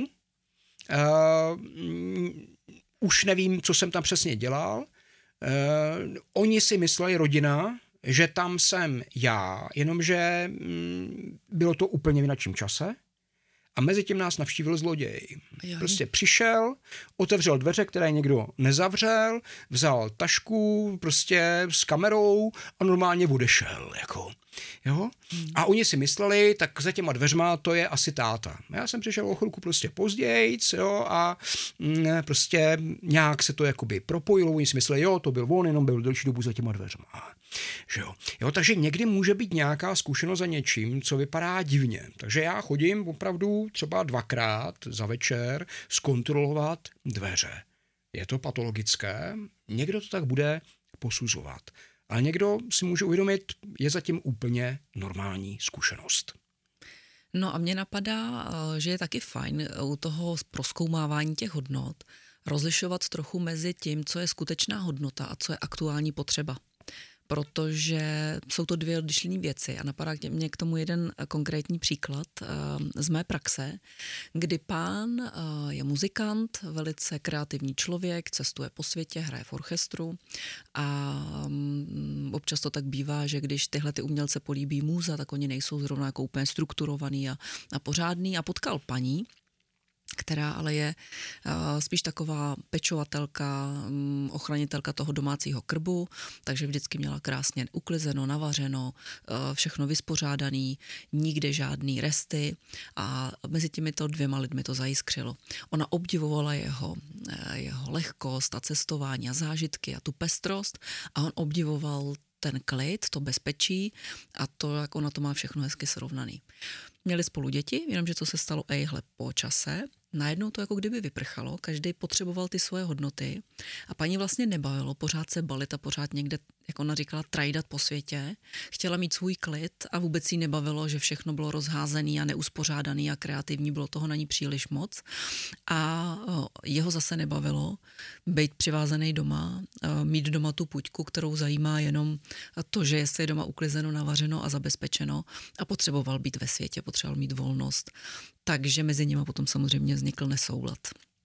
uh, už nevím, co jsem tam přesně dělal, uh, oni si mysleli, rodina, že tam jsem já, jenomže mm, bylo to úplně v jinačím čase a mezi tím nás navštívil zloděj. Prostě přišel, otevřel dveře, které někdo nezavřel, vzal tašku prostě s kamerou a normálně odešel. Jako. Jo? Hmm. A oni si mysleli, tak za těma dveřma to je asi táta. Já jsem přišel o chvilku prostě pozdějc, jo, a mm, prostě nějak se to jakoby propojilo, oni si mysleli, jo, to byl on, jenom byl delší dobu za těma dveřma. Že jo? Jo, takže někdy může být nějaká zkušenost za něčím, co vypadá divně. Takže já chodím opravdu třeba dvakrát za večer zkontrolovat dveře. Je to patologické, někdo to tak bude posuzovat. Ale někdo si může uvědomit, je zatím úplně normální zkušenost. No a mně napadá, že je taky fajn u toho prozkoumávání těch hodnot rozlišovat trochu mezi tím, co je skutečná hodnota a co je aktuální potřeba. Protože jsou to dvě odlišné věci a napadá mě k tomu jeden konkrétní příklad z mé praxe, kdy pán je muzikant, velice kreativní člověk, cestuje po světě, hraje v orchestru a občas to tak bývá, že když tyhle ty umělce políbí můza, tak oni nejsou zrovna jako úplně strukturovaný a, a pořádný a potkal paní, která ale je uh, spíš taková pečovatelka, um, ochranitelka toho domácího krbu, takže vždycky měla krásně uklizeno, navařeno, uh, všechno vyspořádaný, nikde žádný resty a mezi těmito dvěma lidmi to zajiskřilo. Ona obdivovala jeho, uh, jeho lehkost a cestování a zážitky a tu pestrost a on obdivoval ten klid, to bezpečí a to, jak ona to má všechno hezky srovnaný. Měli spolu děti, jenomže co se stalo ejhle po čase, najednou to jako kdyby vyprchalo, každý potřeboval ty svoje hodnoty a paní vlastně nebavilo pořád se balit a pořád někde, jak ona říkala, trajdat po světě. Chtěla mít svůj klid a vůbec jí nebavilo, že všechno bylo rozházený a neuspořádaný a kreativní, bylo toho na ní příliš moc. A jeho zase nebavilo být přivázaný doma, mít doma tu puťku, kterou zajímá jenom to, že jestli je doma uklizeno, navařeno a zabezpečeno a potřeboval být ve světě, potřeboval mít volnost. Takže mezi nimi potom samozřejmě vznikl nesoulad.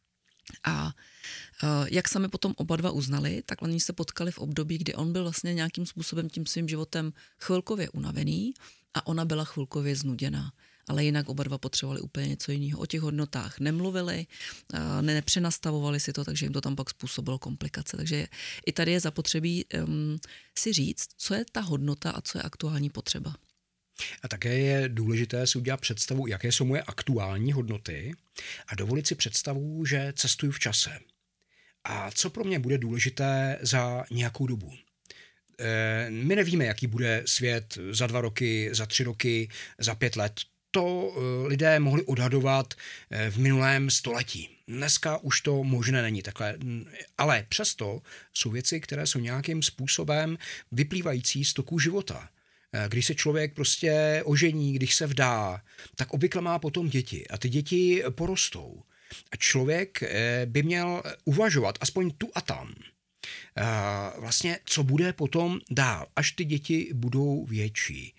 A jak sami potom oba dva uznali, tak oni se potkali v období, kdy on byl vlastně nějakým způsobem tím svým životem chvilkově unavený a ona byla chvilkově znuděná. ale jinak oba dva potřebovali úplně něco jiného. O těch hodnotách nemluvili, ne, nepřenastavovali si to, takže jim to tam pak způsobilo komplikace. Takže i tady je zapotřebí um, si říct, co je ta hodnota a co je aktuální potřeba. A také je důležité si udělat představu, jaké jsou moje aktuální hodnoty a dovolit si představu, že cestuju v čase. A co pro mě bude důležité za nějakou dobu. E, my nevíme, jaký bude svět za dva roky, za tři roky, za pět let. To e, lidé mohli odhadovat e, v minulém století. Dneska už to možné není takhle. Ale přesto jsou věci, které jsou nějakým způsobem vyplývající z toku života. Když se člověk prostě ožení, když se vdá, tak obvykle má potom děti a ty děti porostou. A člověk by měl uvažovat aspoň tu a tam, vlastně co bude potom dál, až ty děti budou větší.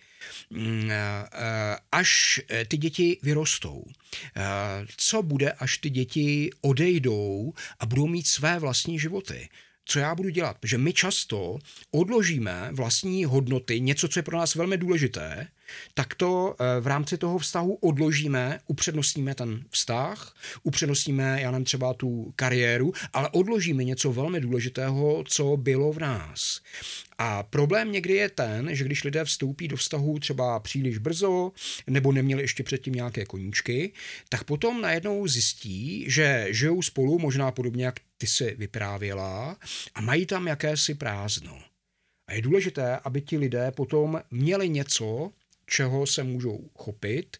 Až ty děti vyrostou. Co bude, až ty děti odejdou a budou mít své vlastní životy. Co já budu dělat? Protože my často odložíme vlastní hodnoty, něco, co je pro nás velmi důležité, tak to v rámci toho vztahu odložíme, upřednostníme ten vztah, upřednostníme, já nevím, třeba tu kariéru, ale odložíme něco velmi důležitého, co bylo v nás. A problém někdy je ten, že když lidé vstoupí do vztahu třeba příliš brzo, nebo neměli ještě předtím nějaké koníčky, tak potom najednou zjistí, že žijou spolu, možná podobně, jak ty si vyprávěla, a mají tam jakési prázdno. A je důležité, aby ti lidé potom měli něco, čeho se můžou chopit,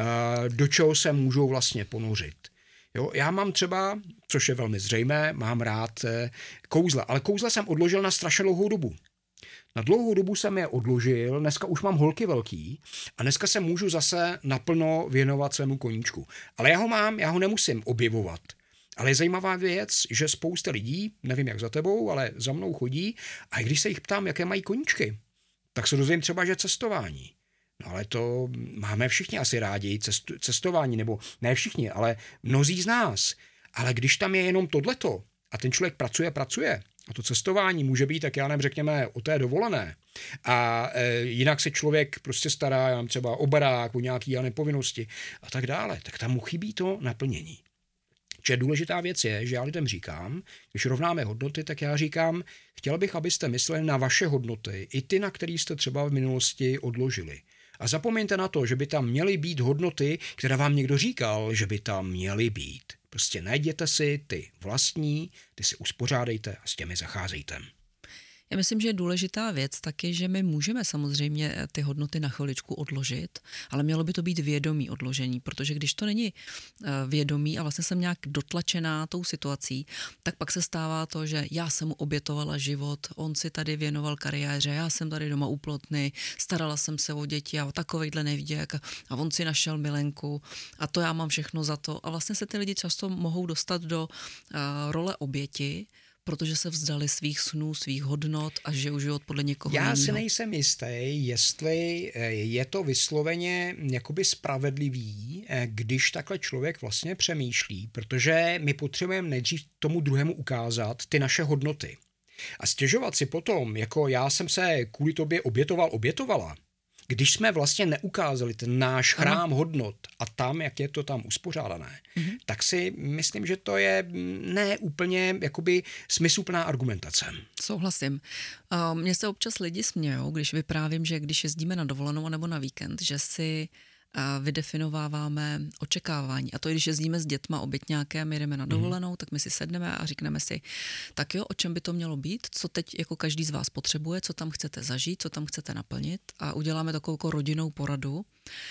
do čeho se můžou vlastně ponořit. Jo, já mám třeba, což je velmi zřejmé, mám rád kouzla, ale kouzla jsem odložil na strašně dlouhou dobu. Na dlouhou dobu jsem je odložil, dneska už mám holky velký a dneska se můžu zase naplno věnovat svému koníčku. Ale já ho mám, já ho nemusím objevovat. Ale je zajímavá věc, že spousta lidí, nevím jak za tebou, ale za mnou chodí a když se jich ptám, jaké mají koníčky, tak se dozvím třeba, že cestování. No ale to máme všichni asi rádi, cestu, cestování, nebo ne všichni, ale mnozí z nás. Ale když tam je jenom tohleto a ten člověk pracuje, pracuje, a to cestování může být, tak já nevím, řekněme, o té dovolené. A e, jinak se člověk prostě stará, já nevím, třeba o barák, o nějaké já nevím, povinnosti a tak dále. Tak tam mu chybí to naplnění. Čiže důležitá věc je, že já lidem říkám, když rovnáme hodnoty, tak já říkám, chtěl bych, abyste mysleli na vaše hodnoty, i ty, na které jste třeba v minulosti odložili. A zapomeňte na to, že by tam měly být hodnoty, které vám někdo říkal, že by tam měly být. Prostě najděte si ty vlastní, ty si uspořádejte a s těmi zacházejte. Já myslím, že je důležitá věc taky, že my můžeme samozřejmě ty hodnoty na chviličku odložit, ale mělo by to být vědomý odložení, protože když to není vědomý a vlastně jsem nějak dotlačená tou situací, tak pak se stává to, že já jsem mu obětovala život, on si tady věnoval kariéře, já jsem tady doma úplotný, starala jsem se o děti a takovejhle neviděk a on si našel milenku a to já mám všechno za to. A vlastně se ty lidi často mohou dostat do uh, role oběti, protože se vzdali svých snů, svých hodnot a žijou život podle někoho Já jiného. si nejsem jistý, jestli je to vysloveně jakoby spravedlivý, když takhle člověk vlastně přemýšlí, protože my potřebujeme nejdřív tomu druhému ukázat ty naše hodnoty. A stěžovat si potom, jako já jsem se kvůli tobě obětoval, obětovala, když jsme vlastně neukázali ten náš chrám ano. hodnot a tam, jak je to tam uspořádané, mm-hmm. tak si myslím, že to je ne úplně jakoby smysluplná argumentace. Souhlasím. Mně se občas lidi smějou, když vyprávím, že když jezdíme na dovolenou nebo na víkend, že si vydefinováváme očekávání. A to, když jezdíme s dětma obytňákem, jedeme na dovolenou, mm. tak my si sedneme a řekneme si, tak jo, o čem by to mělo být, co teď jako každý z vás potřebuje, co tam chcete zažít, co tam chcete naplnit a uděláme takovou jako rodinnou poradu.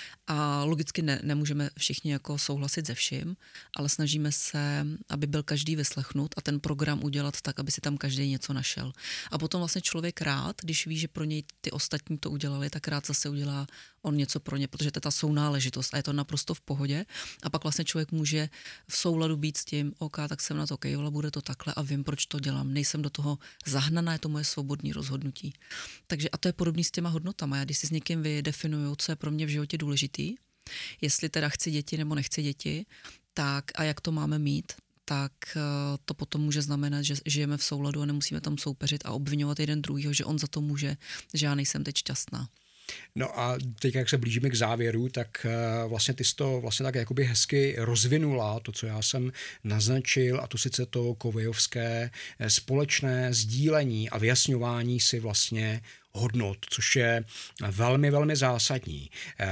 A logicky ne, nemůžeme všichni jako souhlasit se vším, ale snažíme se, aby byl každý vyslechnut a ten program udělat tak, aby si tam každý něco našel. A potom vlastně člověk rád, když ví, že pro něj ty ostatní to udělali, tak rád zase udělá on něco pro ně, protože to je ta sounáležitost a je to naprosto v pohodě. A pak vlastně člověk může v souladu být s tím, OK, tak jsem na to kejvala, bude to takhle a vím, proč to dělám. Nejsem do toho zahnaná, je to moje svobodné rozhodnutí. Takže a to je podobný s těma hodnotama. Já když si s někým vydefinuju, co je pro mě v životě důležitý, jestli teda chci děti nebo nechci děti, tak a jak to máme mít, tak to potom může znamenat, že žijeme v souladu a nemusíme tam soupeřit a obvinovat jeden druhýho, že on za to může, že já nejsem teď šťastná. No a teď, jak se blížíme k závěru, tak vlastně ty jsi to vlastně tak jakoby hezky rozvinula, to, co já jsem naznačil, a to sice to kovejovské společné sdílení a vyjasňování si vlastně hodnot, což je velmi, velmi zásadní.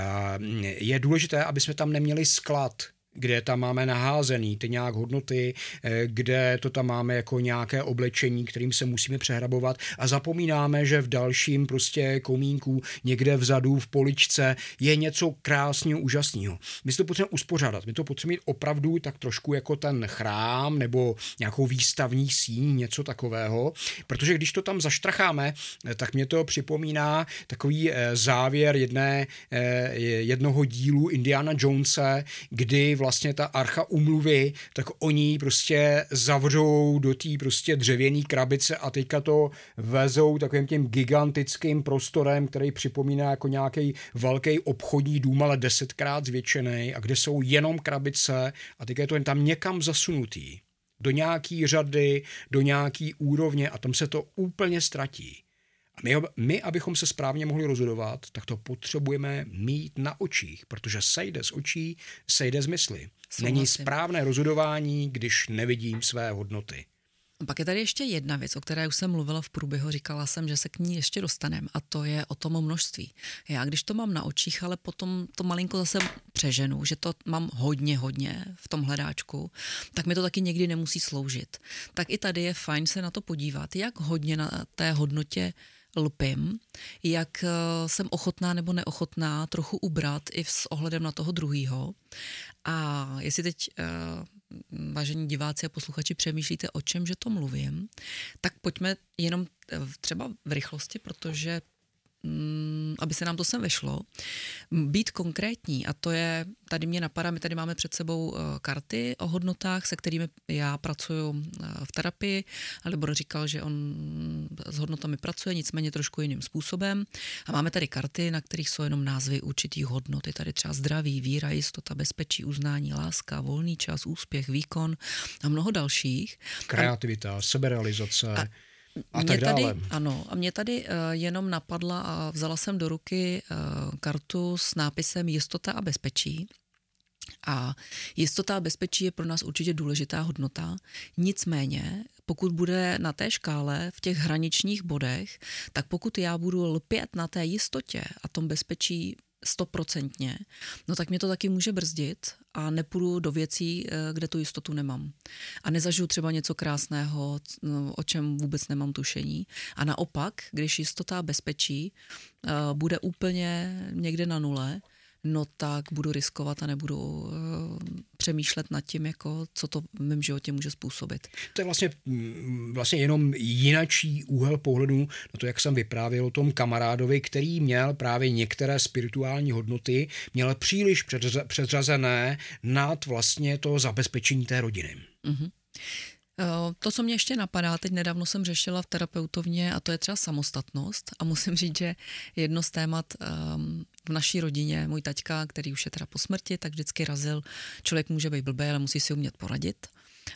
Je důležité, aby jsme tam neměli sklad, kde tam máme naházený ty nějak hodnoty, kde to tam máme jako nějaké oblečení, kterým se musíme přehrabovat a zapomínáme, že v dalším prostě komínku někde vzadu v poličce je něco krásného, úžasného. My si to potřebujeme uspořádat, my to potřebujeme mít opravdu tak trošku jako ten chrám nebo nějakou výstavní síň, něco takového, protože když to tam zaštracháme, tak mě to připomíná takový závěr jedné, jednoho dílu Indiana Jonese, kdy vlastně ta archa úmluvy, tak oni prostě zavřou do té prostě dřevěné krabice a teďka to vezou takovým tím gigantickým prostorem, který připomíná jako nějaký velký obchodní dům, ale desetkrát zvětšený, a kde jsou jenom krabice a teďka je to jen tam někam zasunutý. Do nějaký řady, do nějaký úrovně a tam se to úplně ztratí. A my, my, abychom se správně mohli rozhodovat, tak to potřebujeme mít na očích, protože sejde z očí, sejde z mysli. Souhlasím. Není správné rozhodování, když nevidím své hodnoty. Pak je tady ještě jedna věc, o které už jsem mluvila v průběhu, říkala jsem, že se k ní ještě dostaneme, a to je o tom množství. Já když to mám na očích, ale potom to malinko zase přeženu, že to mám hodně, hodně v tom hledáčku, tak mi to taky někdy nemusí sloužit. Tak i tady je fajn se na to podívat, jak hodně na té hodnotě lpím, jak jsem ochotná nebo neochotná trochu ubrat i s ohledem na toho druhýho. A jestli teď, vážení diváci a posluchači, přemýšlíte, o čem, že to mluvím, tak pojďme jenom třeba v rychlosti, protože aby se nám to sem vešlo, být konkrétní, a to je, tady mě napadá, my tady máme před sebou karty o hodnotách, se kterými já pracuju v terapii, a Libor říkal, že on s hodnotami pracuje, nicméně trošku jiným způsobem, a máme tady karty, na kterých jsou jenom názvy určitých hodnot, je tady třeba zdraví, víra, jistota, bezpečí, uznání, láska, volný čas, úspěch, výkon a mnoho dalších. Kreativita, a, seberealizace. A, A mě tak dále. Tady, ano, a mě tady uh, jenom napadla a vzala jsem do ruky uh, kartu s nápisem jistota a bezpečí. A jistota a bezpečí je pro nás určitě důležitá hodnota. Nicméně, pokud bude na té škále v těch hraničních bodech, tak pokud já budu lpět na té jistotě a tom bezpečí stoprocentně, no tak mě to taky může brzdit a nepůjdu do věcí, kde tu jistotu nemám. A nezažiju třeba něco krásného, o čem vůbec nemám tušení. A naopak, když jistota a bezpečí bude úplně někde na nule, no tak budu riskovat a nebudu uh, přemýšlet nad tím, jako, co to v mém životě může způsobit. To je vlastně, vlastně jenom jinačí úhel pohledu na to, jak jsem vyprávěl o tom kamarádovi, který měl právě některé spirituální hodnoty, měl příliš předřazené nad vlastně to zabezpečení té rodiny. Uh-huh. To, co mě ještě napadá, teď nedávno jsem řešila v terapeutovně, a to je třeba samostatnost, a musím říct, že jedno z témat um, v naší rodině, můj taťka, který už je teda po smrti, tak vždycky razil, člověk může být blbý, ale musí si umět poradit.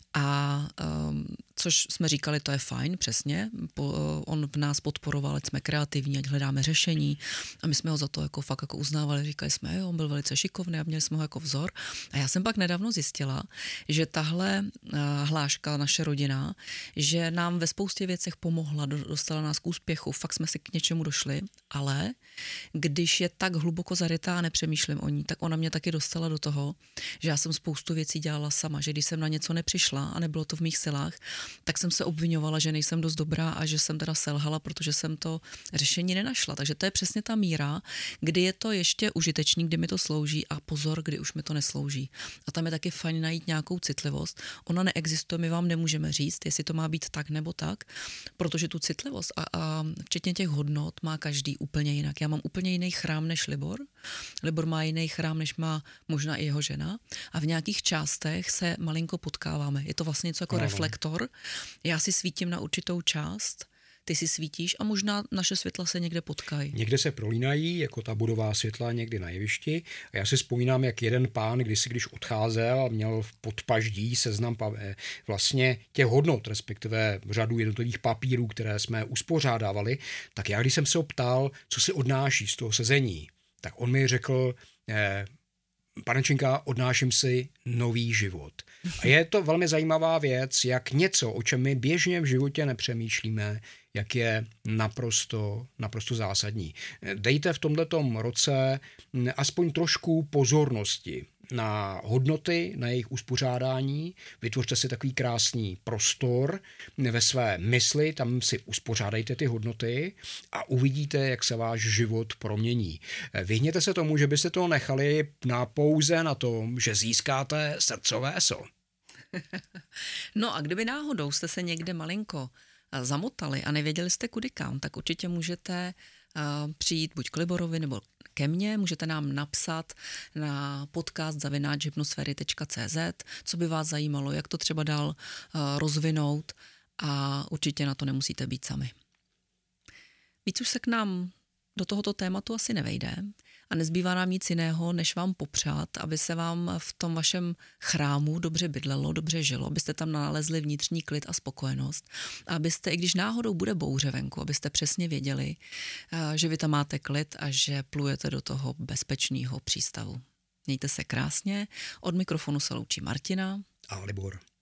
A um, což jsme říkali, to je fajn, přesně. Po, uh, on v nás podporoval, ať jsme kreativní, ať hledáme řešení, a my jsme ho za to jako fakt jako uznávali, říkali jsme, jo, on byl velice šikovný a měli jsme ho jako vzor. A já jsem pak nedávno zjistila, že tahle uh, hláška, naše rodina, že nám ve spoustě věcech pomohla, dostala nás k úspěchu, fakt jsme si k něčemu došli, ale když je tak hluboko zarytá a nepřemýšlím o ní, tak ona mě taky dostala do toho, že já jsem spoustu věcí dělala sama, že když jsem na něco nepřišla a nebylo to v mých silách, tak jsem se obvinovala, že nejsem dost dobrá a že jsem teda selhala, protože jsem to řešení nenašla. Takže to je přesně ta míra, kdy je to ještě užitečný, kdy mi to slouží, a pozor, kdy už mi to neslouží. A tam je taky fajn najít nějakou citlivost. Ona neexistuje, my vám nemůžeme říct, jestli to má být tak nebo tak, protože tu citlivost a, a včetně těch hodnot má každý úplně jinak. Já mám úplně jiný chrám než Libor. Libor má jiný chrám, než má možná i jeho žena, a v nějakých částech se malinko potkáváme. Je to vlastně něco jako ano. reflektor. Já si svítím na určitou část, ty si svítíš a možná naše světla se někde potkají. Někde se prolínají, jako ta bodová světla někdy na jevišti. A já si vzpomínám, jak jeden pán, kdysi, když odcházel a měl v podpaždí seznam vlastně těch hodnot, respektive řadu jednotlivých papírů, které jsme uspořádávali, tak já, když jsem se ho ptal, co si odnáší z toho sezení, tak on mi řekl, eh, panečenka, odnáším si nový život. A je to velmi zajímavá věc, jak něco, o čem my běžně v životě nepřemýšlíme, jak je naprosto, naprosto zásadní. Dejte v tomhletom roce aspoň trošku pozornosti na hodnoty, na jejich uspořádání, vytvořte si takový krásný prostor ve své mysli, tam si uspořádejte ty hodnoty a uvidíte, jak se váš život promění. Vyhněte se tomu, že byste to nechali na pouze na tom, že získáte srdcové eso. No a kdyby náhodou jste se někde malinko zamotali a nevěděli jste kudy kam, tak určitě můžete uh, přijít buď k Liborovi nebo ke mně, můžete nám napsat na podcast zavináč hypnosféry tečka cé zet, co by vás zajímalo, jak to třeba dál uh, rozvinout a určitě na to nemusíte být sami. Víc už se k nám do tohoto tématu asi nevejde a nezbývá nám nic jiného, než vám popřát, aby se vám v tom vašem chrámu dobře bydlelo, dobře žilo, abyste tam nalezli vnitřní klid a spokojenost. A abyste, i když náhodou bude bouře venku, abyste přesně věděli, že vy tam máte klid a že plujete do toho bezpečného přístavu. Mějte se krásně, od mikrofonu se loučí Martina a Libor.